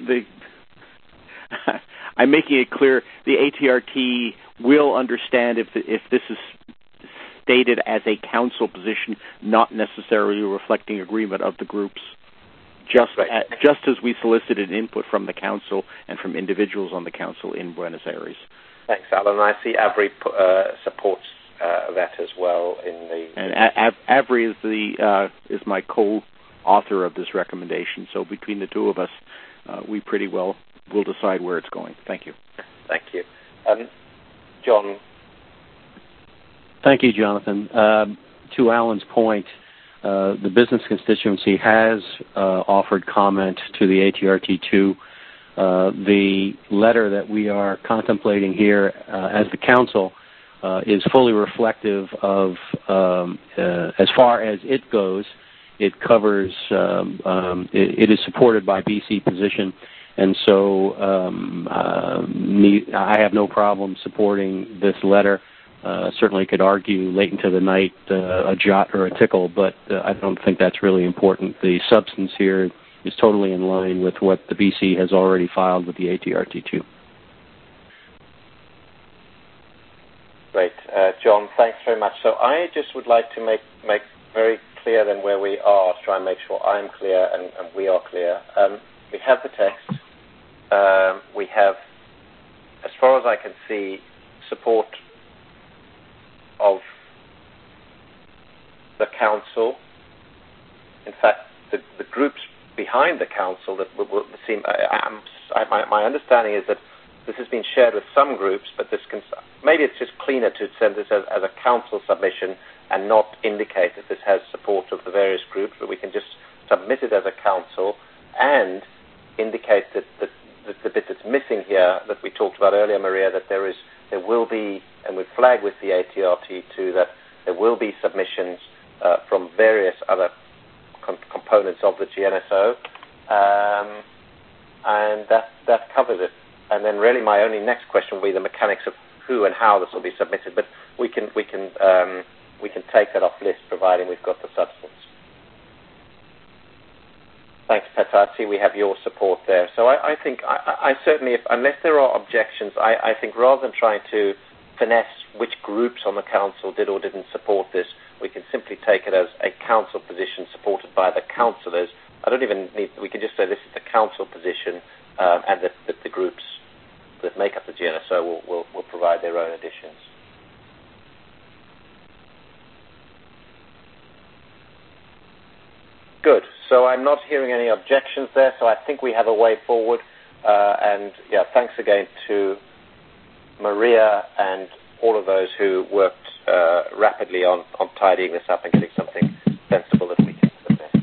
I'm making it clear the ATRT will understand if this is stated as a council position, not necessarily reflecting agreement of the groups, just as we solicited input from the council and from individuals on the council in Buenos Aires. Thanks, Alan. I see Avery supports that as well. And Avery is my co-author of this recommendation, so between the two of us, we pretty well will decide where it's going. Thank you. Thank you. John? Thank you, Jonathan. To Alan's point, the business constituency has offered comment to the ATRT2. The letter that we are contemplating here as the council is fully reflective of, as far as it goes, it covers, it is supported by BC position, and so I have no problem supporting this letter. Certainly could argue late into the night a jot or a tickle, but I don't think that's really important. The substance here is totally in line with what the BC has already filed with the ATRT2. Great. John, thanks very much. So I just would like to make very clear then where we are, to try and make sure I'm clear and we are clear. We have the text. We have, as far as I can see, support of the council. In fact, the groups behind the council that will seem. My understanding is that this has been shared with some groups, but maybe it's just cleaner to send this as a council submission and not indicate that this has support of the various groups, but we can just submit it as a council and indicate that the bit that's missing here that we talked about earlier, Maria, that there will be, and we flag with the ATRT2 that there will be submissions from various other components of the GNSO, and that covers it. And then really my only next question will be the mechanics of who and how this will be submitted, but we can take that off list providing we've got the substance. Thanks, Petar. I see we have your support there. So I think I certainly, unless there are objections, I think rather than trying to finesse which groups on the council did or didn't support this, we can simply take it as a council position supported by the councillors. We can just say this is the council position, and that the groups that make up the GNSO will provide their own additions. Good. So I'm not hearing any objections there, so I think we have a way forward. And thanks again to Maria and all of those who worked rapidly on tidying this up and getting something sensible that we can submit.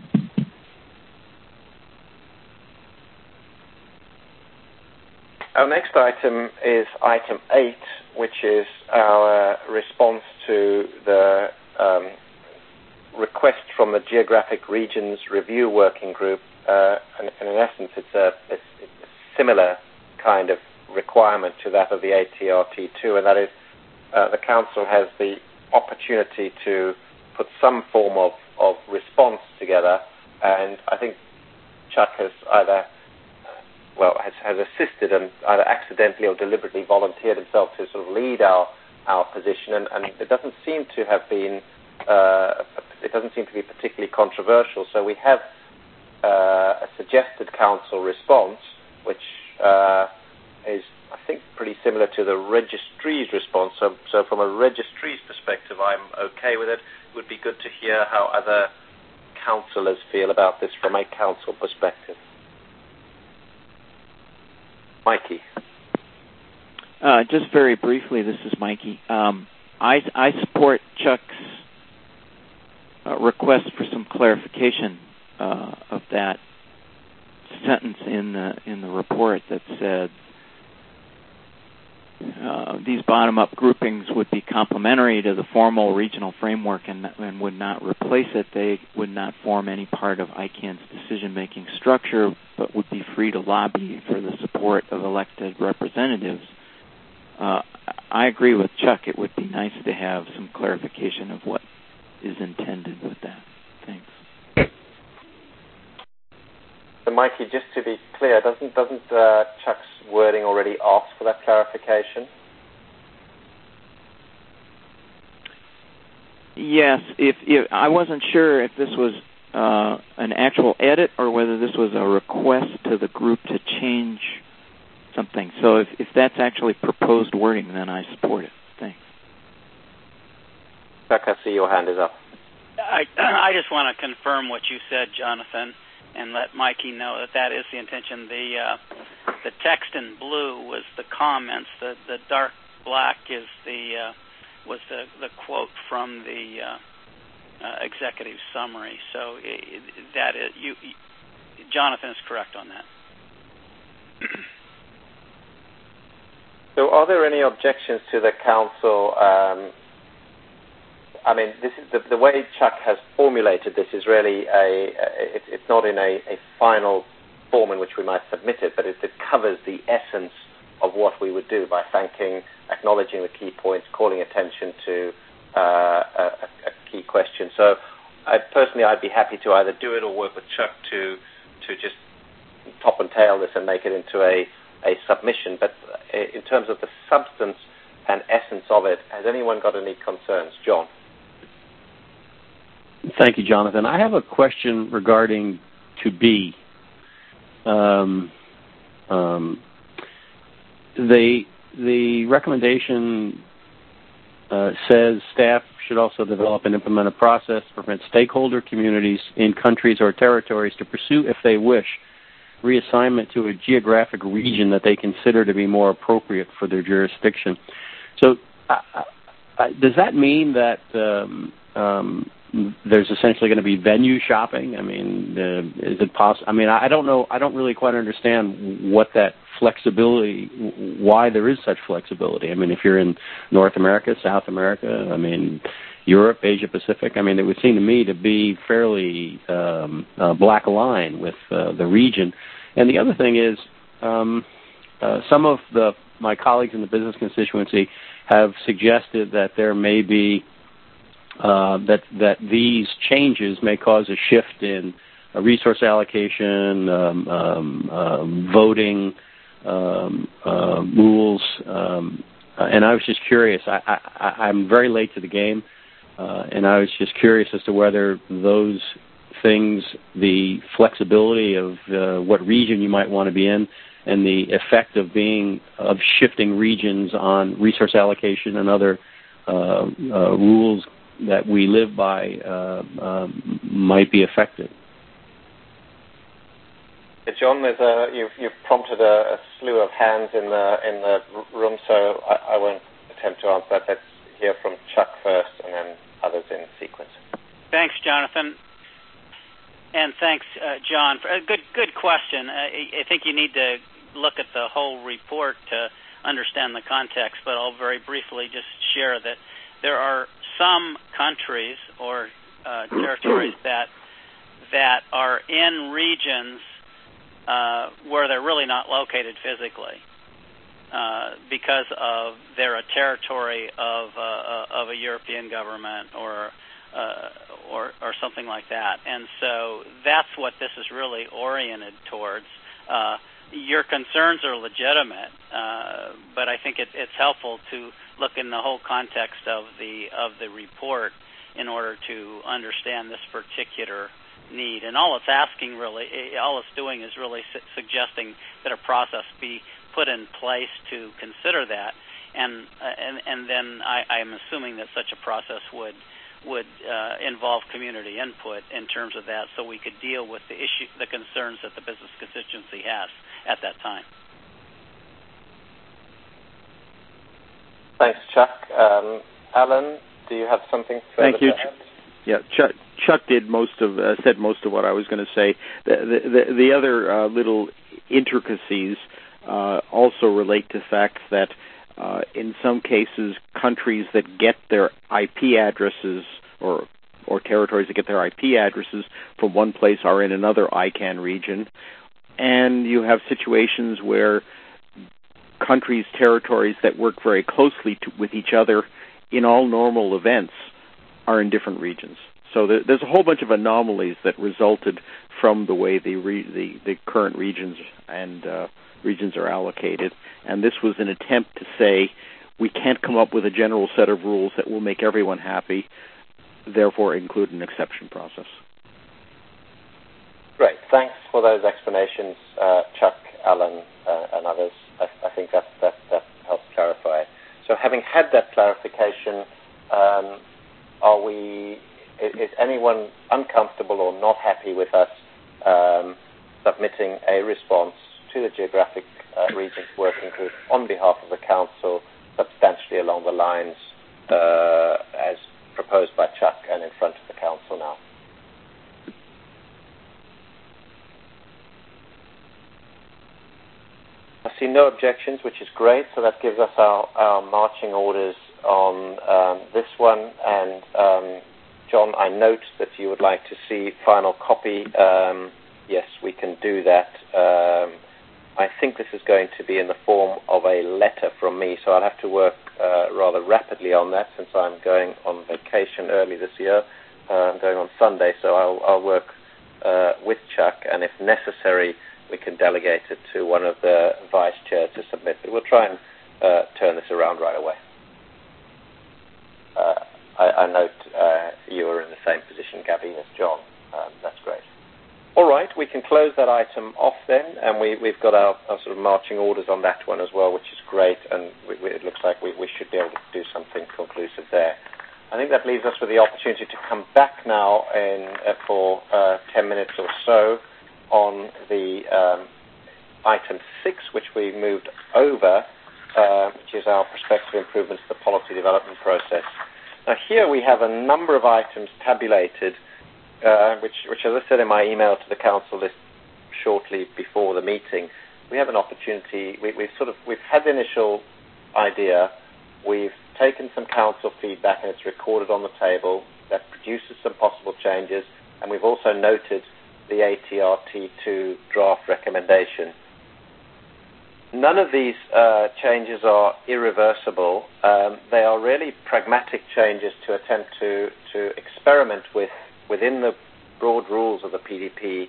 Our next item is item 8, which is our response to the request from the Geographic Regions Review Working Group. And in essence, it's a similar kind of requirement to that of the ATRT2, and that is the Council has the opportunity to put some form of response together, and I think Chuck has either has assisted and either accidentally or deliberately volunteered himself to sort of lead our position, and it doesn't seem to have been particularly controversial. So we have a suggested Council response, which is, I think, pretty similar to the registry's response. So from a registry's perspective, I'm okay with it. It would be good to hear how other councillors feel about this from a Council perspective. Mikey. Just very briefly, this is Mikey. I support Chuck's request for some clarification of that sentence in the report that said these bottom-up groupings would be complementary to the formal regional framework and would not replace it. They would not form any part of ICANN's decision-making structure, but would be free to lobby for the support of elected representatives. I agree with Chuck. It would be nice to have some clarification of what is intended with that. Thanks. So, Mikey, just to be clear, doesn't Chuck's wording already ask for that clarification? Yes. If I wasn't sure if this was an actual edit or whether this was a request to the group to change something. So if that's actually proposed wording, then I support it. Thanks. Chuck, I see your hand is up. I just want to confirm what you said, Jonathan, and let Mikey know that is the intention. The text in blue was the comments. The dark black is was the quote from the executive summary. So that is Jonathan is correct on that. So, are there any objections to the Council? I mean, this is the way Chuck has formulated this is really it's not in a final form in which we might submit it, but it covers the essence of what we would do by acknowledging the key points, calling attention to a key question. So, I'd be happy to either do it or work with Chuck to just top and tail this and make it into a submission. But in terms of the substance and essence of it, has anyone got any concerns? John? Thank you, Jonathan. I have a question regarding to be. The recommendation says staff should also develop and implement a process to prevent stakeholder communities in countries or territories to pursue, if they wish, reassignment to a geographic region that they consider to be more appropriate for their jurisdiction. So does that mean that there's essentially going to be venue shopping? I mean, is it possible? I mean, I don't know. I don't really quite understand what that flexibility, why there is such flexibility. I mean, if you're in North America, South America, I mean, Europe, Asia Pacific, I mean, it would seem to me to be fairly black line with the region. And the other thing is, some of my colleagues in the business constituency have suggested that there may be that these changes may cause a shift in resource allocation, voting rules, and I was just curious. I'm very late to the game, and I was just curious as to whether those things, the flexibility of what region you might want to be in, and the effect of shifting regions on resource allocation and other rules that we live by might be affected. John, you've prompted a slew of hands in the room, so I won't attempt to answer that. Let's hear from Chuck first, and then others in sequence. Thanks, Jonathan, and thanks, John. For a good question. I think you need to look at the whole report to understand the context, but I'll very briefly just share that there are some countries or territories that are in regions where they're really not located physically. because they're a territory of a European government or something like that. And so that's what this is really oriented towards. Your concerns are legitimate, but I think it's helpful to look in the whole context of the report in order to understand this particular need. And all it's asking really, all it's doing is really suggesting that a process be put in place to consider that, and then I'm assuming that such a process would involve community input in terms of that, so we could deal with the concerns that the business constituency has at that time. Thanks, Chuck. Alan, do you have something further Thank you. to add? Yeah, Chuck did said most of what I was going to say. The other little intricacies also relate to the fact that in some cases, countries that get their IP addresses or territories that get their IP addresses from one place are in another ICANN region, and you have situations where countries, territories that work very closely with each other in all normal events are in different regions. So there's a whole bunch of anomalies that resulted from the way the current regions and regions are allocated, and this was an attempt to say we can't come up with a general set of rules that will make everyone happy, therefore include an exception process. Great. Thanks for those explanations, Chuck, Alan, and others. I think that helps clarify. So having had that clarification, is anyone uncomfortable or not happy with us submitting a response to the Geographic Regions Working Group on behalf of the Council, substantially along the lines as proposed by Chuck and in front of the Council now? I see no objections, which is great. So that gives us our marching orders on this one. And John, I note that you would like to see final copy. Yes, we can do that. I think this is going to be in the form of a letter from me, so I'll have to work rather rapidly on that since I'm going on vacation early this year. I'm going on Sunday, so I'll work with Chuck, and if necessary, we can delegate it to one of the vice chairs to submit. But we'll try and turn this around right away. I note you are in the same position, Gabby, as John. That's great. All right, we can close that item off then, and we've got our sort of marching orders on that one as well, which is great, and it looks like we should be able to do something conclusive there. I think that leaves us with the opportunity to come back now for 10 minutes or so on the item 6, which we moved over, which is our prospective improvements to the policy development process. Now here we have a number of items tabulated, which as I said in my email to the Council list shortly before the meeting, we have an opportunity. We've had the initial idea. We've taken some Council feedback, and it's recorded on the table. That produces some possible changes, and we've also noted the ATRT2 draft recommendation. None of these changes are irreversible. They are really pragmatic changes to attempt to experiment within the broad rules of the PDP,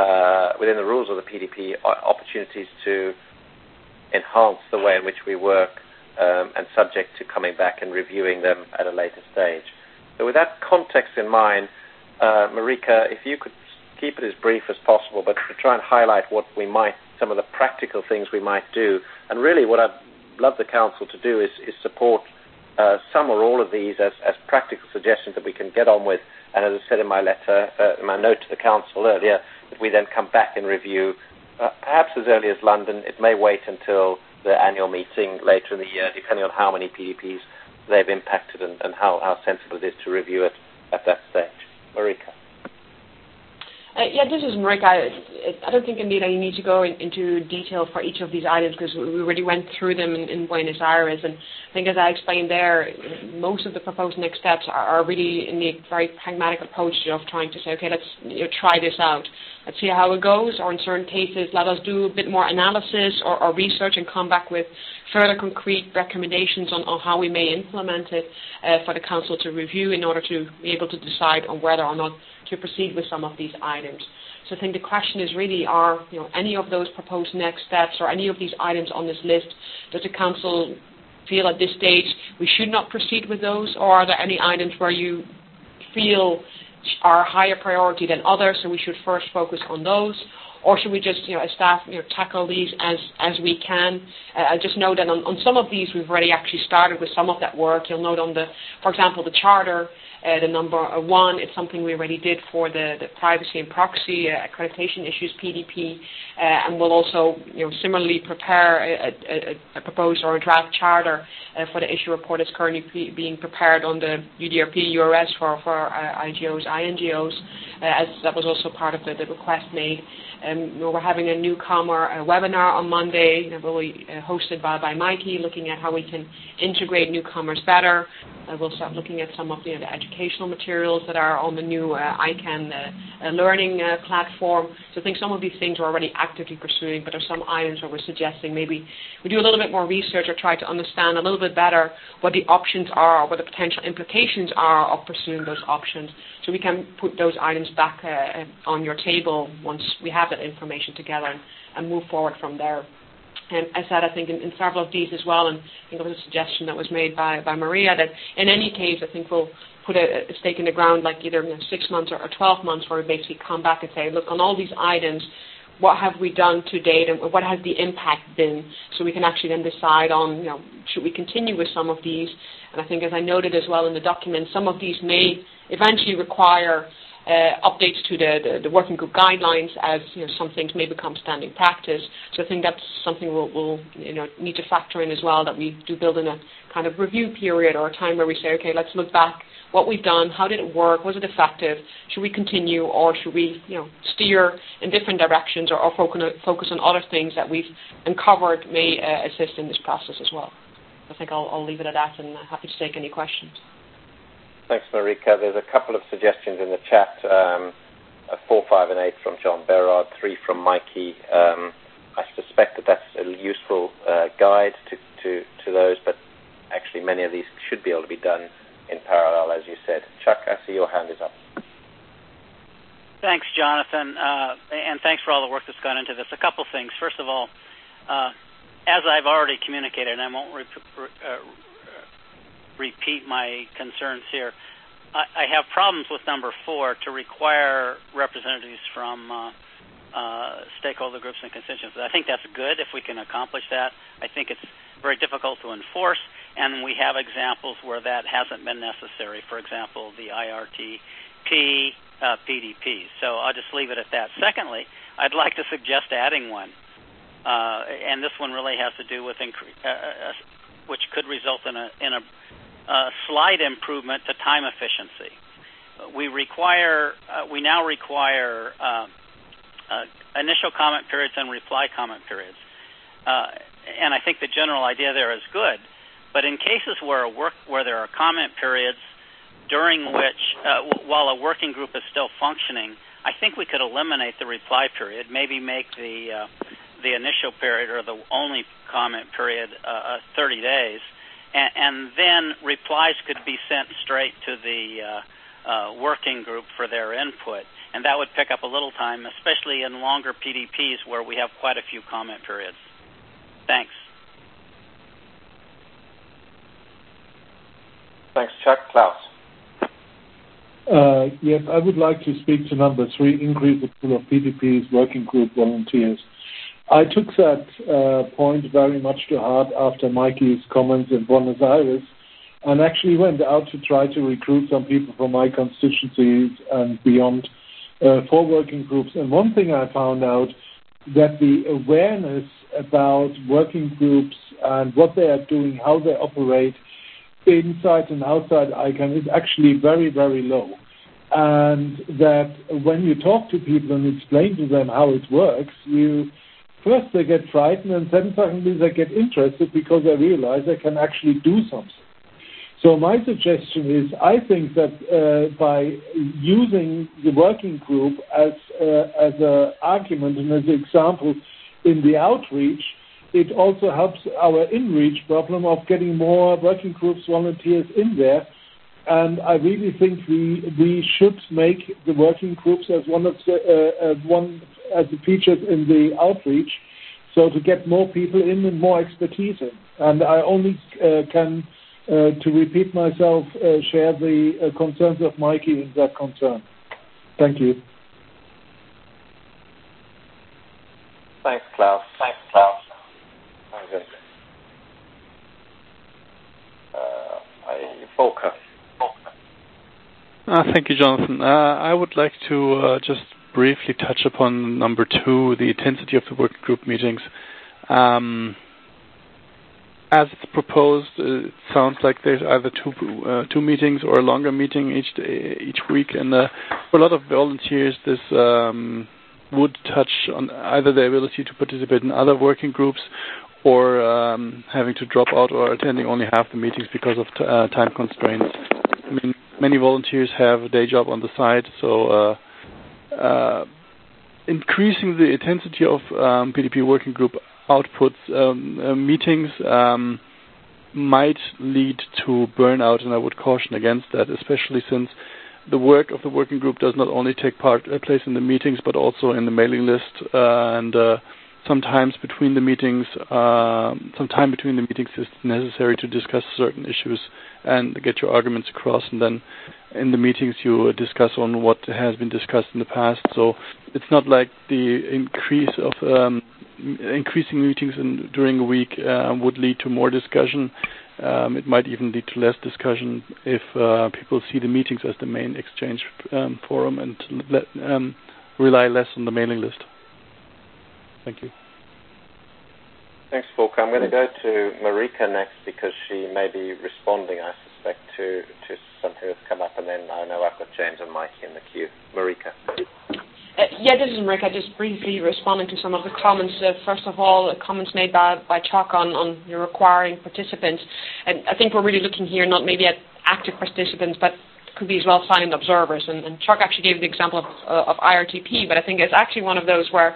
opportunities to enhance the way in which we work, and subject to coming back and reviewing them at a later stage. So with that context in mind, Marika, if you could keep it as brief as possible, but to try and highlight some of the practical things we might do. And really what I'd love the Council to do is support some or all of these as practical suggestions that we can get on with. And as I said in my letter, my note to the Council earlier, that we then come back and review, perhaps as early as London. It may wait until the annual meeting later in the year, depending on how many PDPs they've impacted and how sensible it is to review it at that stage. Marika. This is Marika. I don't think indeed I need to go into detail for each of these items because we already went through them in Buenos Aires, and I think as I explained there, most of the proposed next steps are really in the very pragmatic approach of trying to say, okay, let's try this out. let's see how it goes, or in certain cases, let us do a bit more analysis or research and come back with further concrete recommendations on how we may implement it for the Council to review in order to be able to decide on whether or not to proceed with some of these items. So I think the question is really, are any of those proposed next steps or any of these items on this list, does the Council feel at this stage we should not proceed with those, or are there any items where you feel are higher priority than others, so we should first focus on those? Or should we just, as staff, tackle these as we can? I just know that on some of these, we've already actually started with some of that work. You'll note on for example, the charter, the number 1, it's something we already did for the privacy and proxy accreditation issues, PDP, and we'll also, similarly prepare a proposed or a draft charter for the issue report that's currently being prepared on the UDRP, URS for IGOs, INGOs, as that was also part of the request made. We're having a newcomer webinar on Monday, hosted by Mikey, looking at how we can integrate newcomers better. We'll start looking at some of the educational materials that are on the new ICANN learning platform. So I think some of these things we're already actively pursuing, but there are some items where we're suggesting maybe we do a little bit more research or try to understand a little bit better what the options are, what the potential implications are of pursuing those options, so we can put those items back on your table once we have that information together and move forward from there. And as I said, I think in several of these as well, and I think there was a suggestion that was made by Maria that in any case, I think we'll put a stake in the ground, like either 6 months or 12 months, where we basically come back and say, look, on all these items, what have we done to date and what has the impact been, so we can actually then decide on, should we continue with some of these. And I think, as I noted as well in the document, some of these may eventually require updates to the working group guidelines, as some things may become standing practice. So I think that's something we'll need to factor in as well, that we do build in a kind of review period or a time where we say, okay, let's look back what we've done, how did it work, was it effective, should we continue, or should we steer in different directions, or focus on other things that we've uncovered may assist in this process as well. I think I'll leave it at that, and happy to take any questions. Thanks, Marika. There's a couple of suggestions in the chat, 4, 5, and 8 from John Berard, 3 from Mikey. I suspect that's a useful guide to those, but actually many of these should be able to be done in parallel, as you said. Chuck, I see your hand is up. Thanks, Jonathan, and thanks for all the work that's gone into this. A couple things. First of all, as I've already communicated, and I won't repeat my concerns here, I have problems with number 4, to require representatives from stakeholder groups and constituencies. I think that's good if we can accomplish that. I think it's very difficult to enforce, and we have examples where that hasn't been necessary. For example, the IRTP, PDPs. So I'll just leave it at that. Secondly, I'd like to suggest adding one, and this one really has to do with which could result in a slight improvement to time efficiency. We now require initial comment periods and reply comment periods, and I think the general idea there is good. But in cases where there are comment periods during which, while a working group is still functioning, I think we could eliminate the reply period, maybe make the initial period or the only comment period 30 days, and then replies could be sent straight to the working group for their input. And that would pick up a little time, especially in longer PDPs where we have quite a few comment periods. Thanks. Thanks, Chuck. Klaus. Yes, I would like to speak to number 3, increase the pool of PDPs, working group volunteers. I took that point very much to heart after Mikey's comments in Buenos Aires, and actually went out to try to recruit some people from my constituencies and beyond for working groups. And one thing I found out, that the awareness about working groups and what they are doing, how they operate inside and outside ICANN is actually very, very low. And that when you talk to people and explain to them how it works, first they get frightened, and then suddenly they get interested because they realize they can actually do something. So my suggestion is, I think that by using the working group as an argument and as an example in the outreach, it also helps our in-reach problem of getting more working groups volunteers in there. And I really think we should make the working groups as one of the features in the outreach, so to get more people in and more expertise in. And I only can, to repeat myself, share the concerns of Mikey in that concern. Thank you. Thanks, Klaus. Volker. Thank you, Jonathan. I would like to just briefly touch upon number 2, the intensity of the working group meetings. As it's proposed, it sounds like there's either two meetings or a longer meeting each week, and for a lot of volunteers, this would touch on either the ability to participate in other working groups or having to drop out or attending only half the meetings because of time constraints. I mean, many volunteers have a day job on the side, so increasing the intensity of PDP working group outputs meetings might lead to burnout, and I would caution against that, especially since the work of the working group does not only take place in the meetings, but also in the mailing list, and sometimes between the meetings, some time between the meetings is necessary to discuss certain issues and get your arguments across, and then in the meetings you discuss on what has been discussed in the past. So it's not like the increase of increasing meetings during a week would lead to more discussion. It might even lead to less discussion if people see the meetings as the main exchange forum and rely less on the mailing list. Thank you. Thanks, Volker. I'm going to go to Marika next because she may be responding, I suspect, to something that's come up, and then I know I've got James and Mikey in the queue. Marika. This is Marika. Just briefly responding to some of the comments. First of all, comments made by Chuck on requiring participants. And I think we're really looking here not maybe at active participants, but could be as well silent observers. And Chuck actually gave the example of IRTP, but I think it's actually one of those where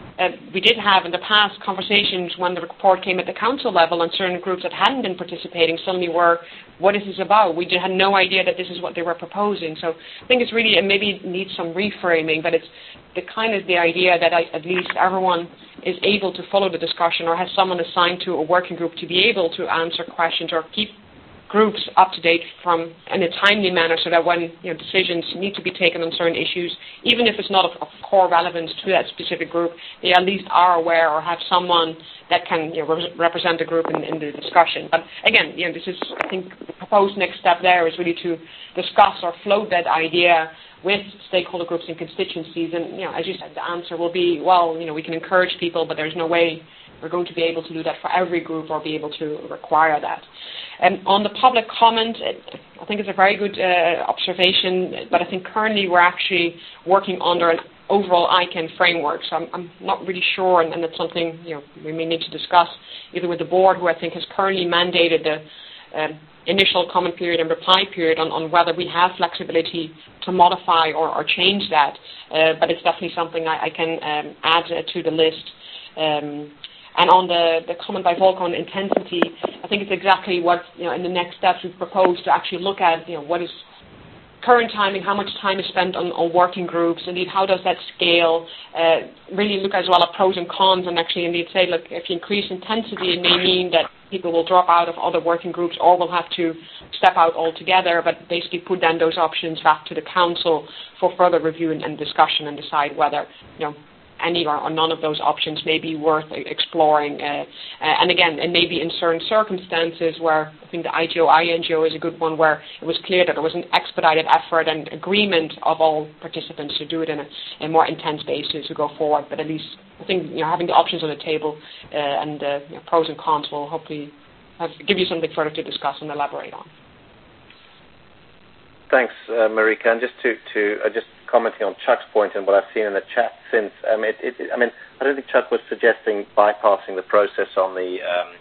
we did have in the past conversations when the report came at the council level and certain groups that hadn't been participating suddenly were, what is this about? We had no idea that this is what they were proposing. So I think it's really, and maybe it needs some reframing, but it's the idea that at least everyone is able to follow the discussion or has someone assigned to a working group to be able to answer questions or keep groups up to date in a timely manner, so that when decisions need to be taken on certain issues, even if it's not of core relevance to that specific group, they at least are aware or have someone that can represent the group in the discussion. But again, this is, I think, the proposed next step there is really to discuss or float that idea with stakeholder groups and constituencies. And as you said, the answer will be, we can encourage people, but there's no way we're going to be able to do that for every group or be able to require that. On the public comment, I think it's a very good observation, but I think currently we're actually working under an overall ICANN framework, so I'm not really sure, and that's something we may need to discuss either with the board, who I think has currently mandated the initial comment period and reply period on whether we have flexibility to modify or change that, but it's definitely something I can add to the list. And on the comment by Volker on intensity, I think it's exactly what, in the next steps we've proposed to actually look at, what is current timing, how much time is spent on working groups, indeed, how does that scale, really look as well at pros and cons, and actually indeed say, look, if you increase intensity, it may mean that people will drop out of other working groups or will have to step out altogether, but basically put then those options back to the council for further review and discussion and decide whether, any or none of those options may be worth exploring. And again, it may be in certain circumstances where I think the IGO is a good one, where it was clear that there was an expedited effort and agreement of all participants to do it in a more intense basis to go forward. But at least I think having the options on the table and pros and cons will hopefully give you something further to discuss and elaborate on. Thanks, Marika. And just commenting on Chuck's point and what I've seen in the chat since, I don't think Chuck was suggesting bypassing the process on the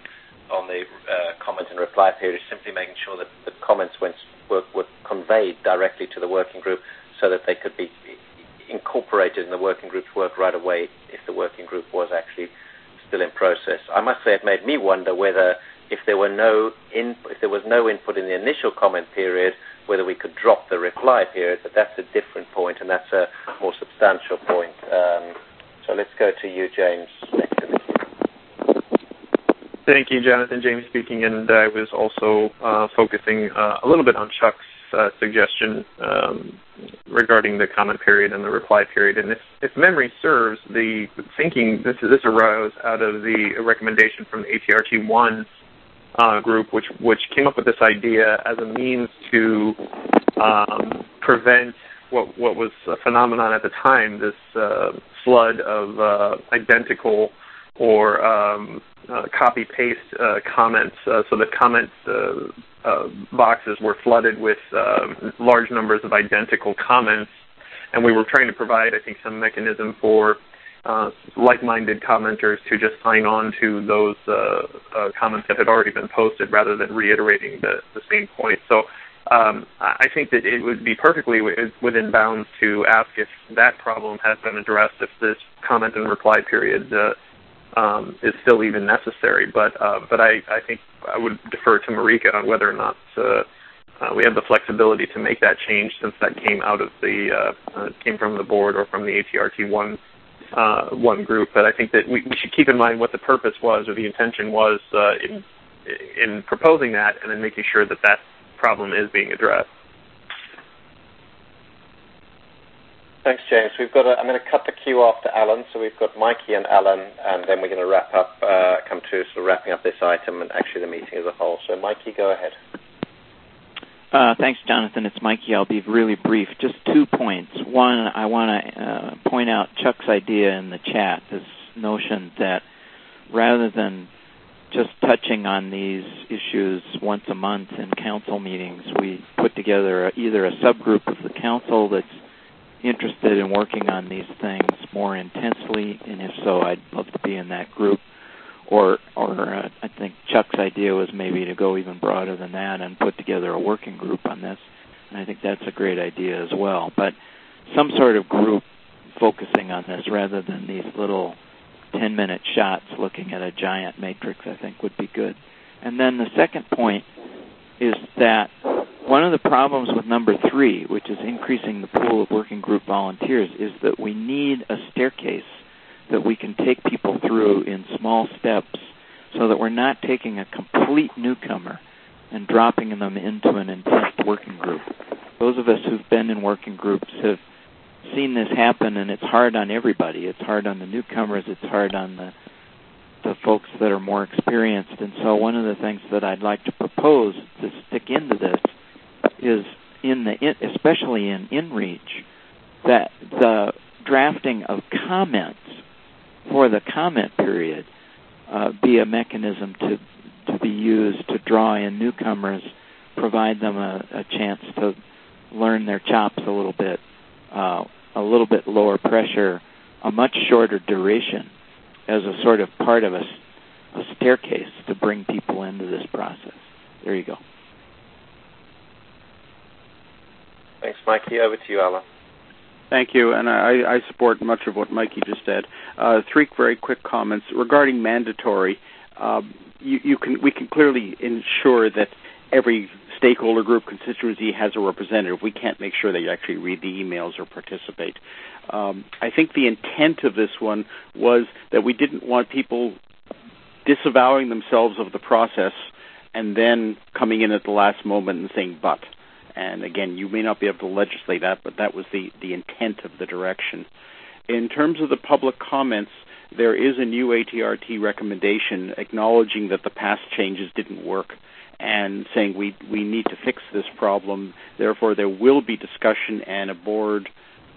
comment and reply period is simply making sure that the comments were conveyed directly to the working group so that they could be incorporated in the working group's work right away if the working group was actually still in process. I must say it made me wonder whether if there was no input in the initial comment period, whether we could drop the reply period, but that's a different point, and that's a more substantial point. So let's go to you, James, next in the queue. Thank you, Jonathan. James speaking, and I was also focusing a little bit on Chuck's suggestion regarding the comment period and the reply period. And if memory serves, the thinking, this arose out of the recommendation from the ATRT1 group, which came up with this idea as a means to prevent what was a phenomenon at the time, this flood of identical or copy-paste comments, so that comment boxes were flooded with large numbers of identical comments, and we were trying to provide, I think, some mechanism for like-minded commenters to just sign on to those comments that had already been posted rather than reiterating the same point. So I think that it would be perfectly within bounds to ask if that problem has been addressed, if this comment and reply period is still even necessary. But I think I would defer to Marika on whether or not we have the flexibility to make that change, since that came out of came from the board or from the ATRT1 one group. But I think that we should keep in mind what the purpose was or the intention was in proposing that, and then making sure that that problem is being addressed. Thanks, James. I'm going to cut the queue after Alan, so we've got Mikey and Alan, and then we're going to wrap up, come to sort of wrapping up this item and actually the meeting as a whole. So, Mikey, go ahead. Thanks, Jonathan. It's Mikey. I'll be really brief. Just 2 points. One, I want to point out Chuck's idea in the chat, this notion that rather than just touching on these issues once a month in council meetings, we put together either a subgroup of the council that's interested in working on these things more intensely, and if so, I'd love to be in that group. Or I think Chuck's idea was maybe to go even broader than that and put together a working group on this, and I think that's a great idea as well. But some sort of group focusing on this rather than these little 10-minute shots looking at a giant matrix, I think would be good. And then the second point is that one of the problems with number 3, which is increasing the pool of working group volunteers, is that we need a staircase that we can take people through in small steps so that we're not taking a complete newcomer and dropping them into an intense working group. Those of us who've been in working groups have seen this happen, and it's hard on everybody. It's hard on the newcomers. It's hard on the folks that are more experienced. And so one of the things that I'd like to propose to stick into this is, especially in InReach, that the drafting of comments for the comment period be a mechanism to be used to draw in newcomers, provide them a chance to learn their chops a little bit lower pressure, a much shorter duration, as a sort of part of a staircase to bring people into this process. There you go. Thanks, Mikey. Over to you, Alan. Thank you, and I support much of what Mikey just said. 3 very quick comments regarding mandatory. We can clearly ensure that every stakeholder group constituency has a representative. We can't make sure they actually read the emails or participate. I think the intent of this one was that we didn't want people disavowing themselves of the process and then coming in at the last moment and saying but. And again, you may not be able to legislate that, but that was the intent of the direction. In terms of the public comments, there is a new ATRT recommendation acknowledging that the past changes didn't work and saying we need to fix this problem. Therefore, there will be discussion and a board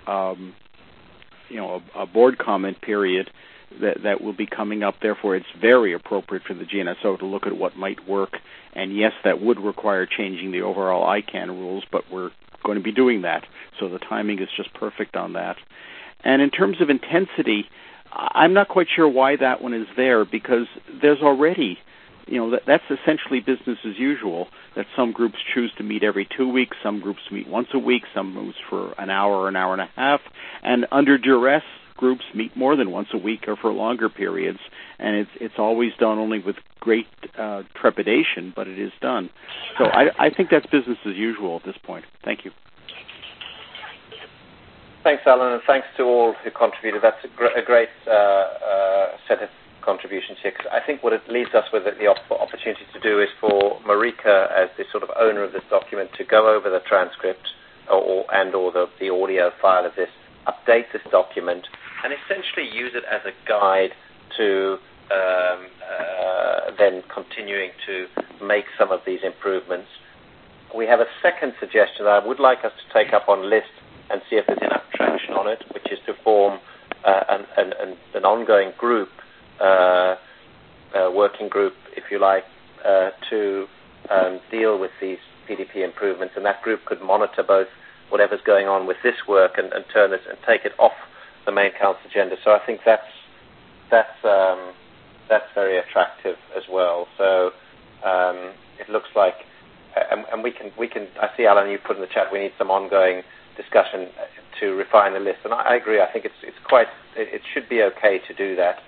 comment period that will be coming up. Therefore, it's very appropriate for the GNSO to look at what might work. And yes, that would require changing the overall ICANN rules, but we're going to be doing that. So the timing is just perfect on that. And in terms of intensity, I'm not quite sure why that one is there, because there's already that's essentially business as usual. That some groups choose to meet every 2 weeks, some groups meet once a week, some groups for an hour and a half, and under duress, groups meet more than once a week or for longer periods, and it's always done only with great trepidation, but it is done. So I think that's business as usual at this point. Thank you. Thanks, Alan, and thanks to all who contributed. That's a great set of contributions here. Cause I think what it leaves us with the opportunity to do is for Marika, as the sort of owner of this document, to go over the transcript or the audio file of this, update this document, and essentially use it as a guide to then continuing to make some of these improvements. We have a second suggestion that I would like us to take up on list and see if there's enough traction on it, which is to form an ongoing group, working group, if you like, to deal with these PDP improvements, and that group could monitor both whatever's going on with this work and turn it and take it off the main council agenda. So I think that's very attractive as well. So it looks like, and we can. I see, Alan, you put in the chat, we need some ongoing discussion to refine the list, and I agree. I think it should be okay to do that.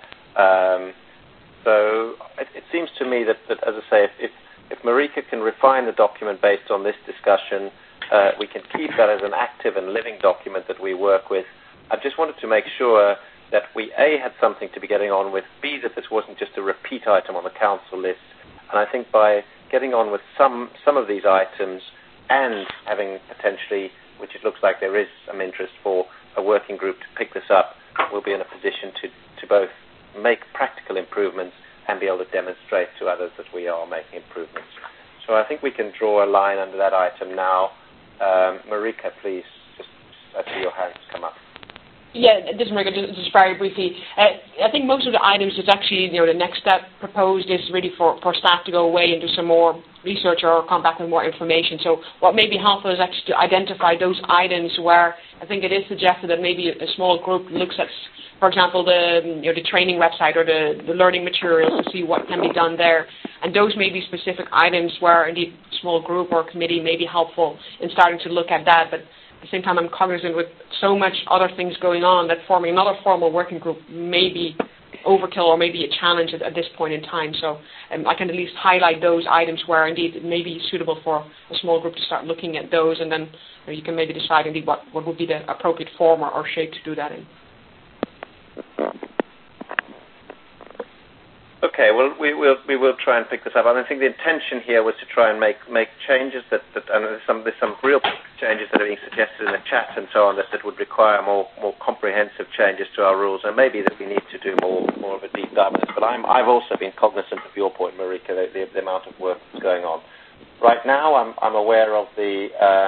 So it seems to me that as I say, if Marika can refine the document based on this discussion, we can keep that as an active and living document that we work with. I just wanted to make sure that we, A, had something to be getting on with, B, that this wasn't just a repeat item on the council list. And I think by getting on with some of these items and having potentially, which it looks like there is some interest for a working group to pick this up, we'll be in a position to both make practical improvements and be able to demonstrate to others that we are making improvements. So I think we can draw a line under that item now. Marika, please, I see your hands come up. Yeah, this is Marika, just very briefly. I think most of the items is actually, the next step proposed is really for staff to go away and do some more research or come back with more information. So what may be helpful is actually to identify those items where I think it is suggested that maybe a small group looks at, for example, the training website or the learning materials to see what can be done there. And those may be specific items where indeed a small group or committee may be helpful in starting to look at that. But at the same time, I'm cognizant with so much other things going on that forming another formal working group may be overkill or maybe a challenge at this point in time. So I can at least highlight those items where indeed it may be suitable for a small group to start looking at those, and then you can maybe decide indeed what would be the appropriate form or shape to do that in. Okay, well, we will try and pick this up. And I think the intention here was to try and make changes and there's some real changes that are being suggested in the chat and so on that would require more comprehensive changes to our rules, and maybe that we need to do more of a deep dive on this. But I've also been cognizant of your point, Marika, the amount of work that's going on. Right now, I'm aware of the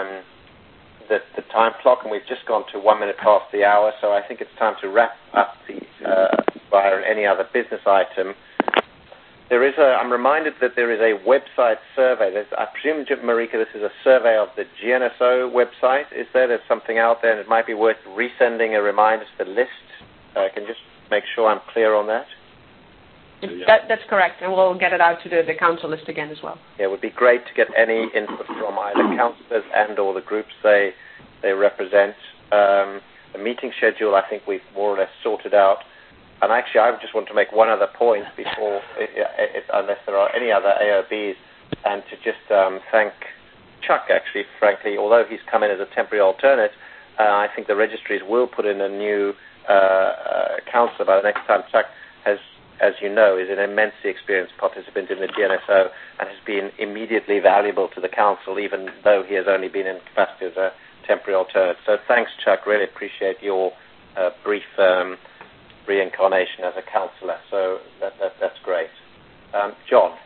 time clock, and we've just gone to 1 minute past the hour, so I think it's time to wrap up via any other business item. I'm reminded that there is a website survey. I presume, Marika, this is a survey of the GNSO website. Is there's something out there, and it might be worth resending a reminder to the list? Can you just make sure I'm clear on that? That's correct, and we'll get it out to the council list again as well. Yeah, it would be great to get any input from either councillors and or the groups they represent. The meeting schedule, I think we've more or less sorted out. And actually, I just want to make one other point before, unless there are any other AOBs, and to just thank Chuck, actually, frankly, although he's come in as a temporary alternate, I think the registries will put in a new councillor by the next time. Chuck has, as you know, is an immensely experienced participant in the GNSO and has been immediately valuable to the council, even though he has only been in capacity as a temporary alternate. So thanks, Chuck. Really appreciate your brief reincarnation as a councillor. So that's great. John?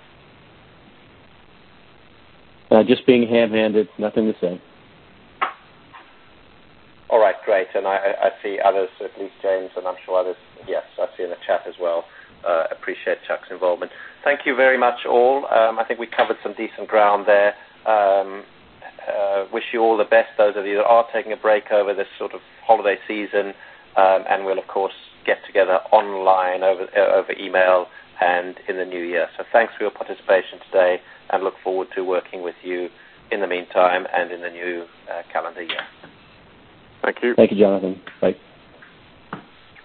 Just being ham-handed, nothing to say. All right, great. And I see others, at least James, and I'm sure others, yes, I see in the chat as well. Appreciate Chuck's involvement. Thank you very much, all. I think we covered some decent ground there. Wish you all the best, those of you that are taking a break over this sort of holiday season, and we'll, of course, get together online over email and in the new year. So thanks for your participation today, and look forward to working with you in the meantime and in the new calendar year. Thank you. Thank you, Jonathan. Bye.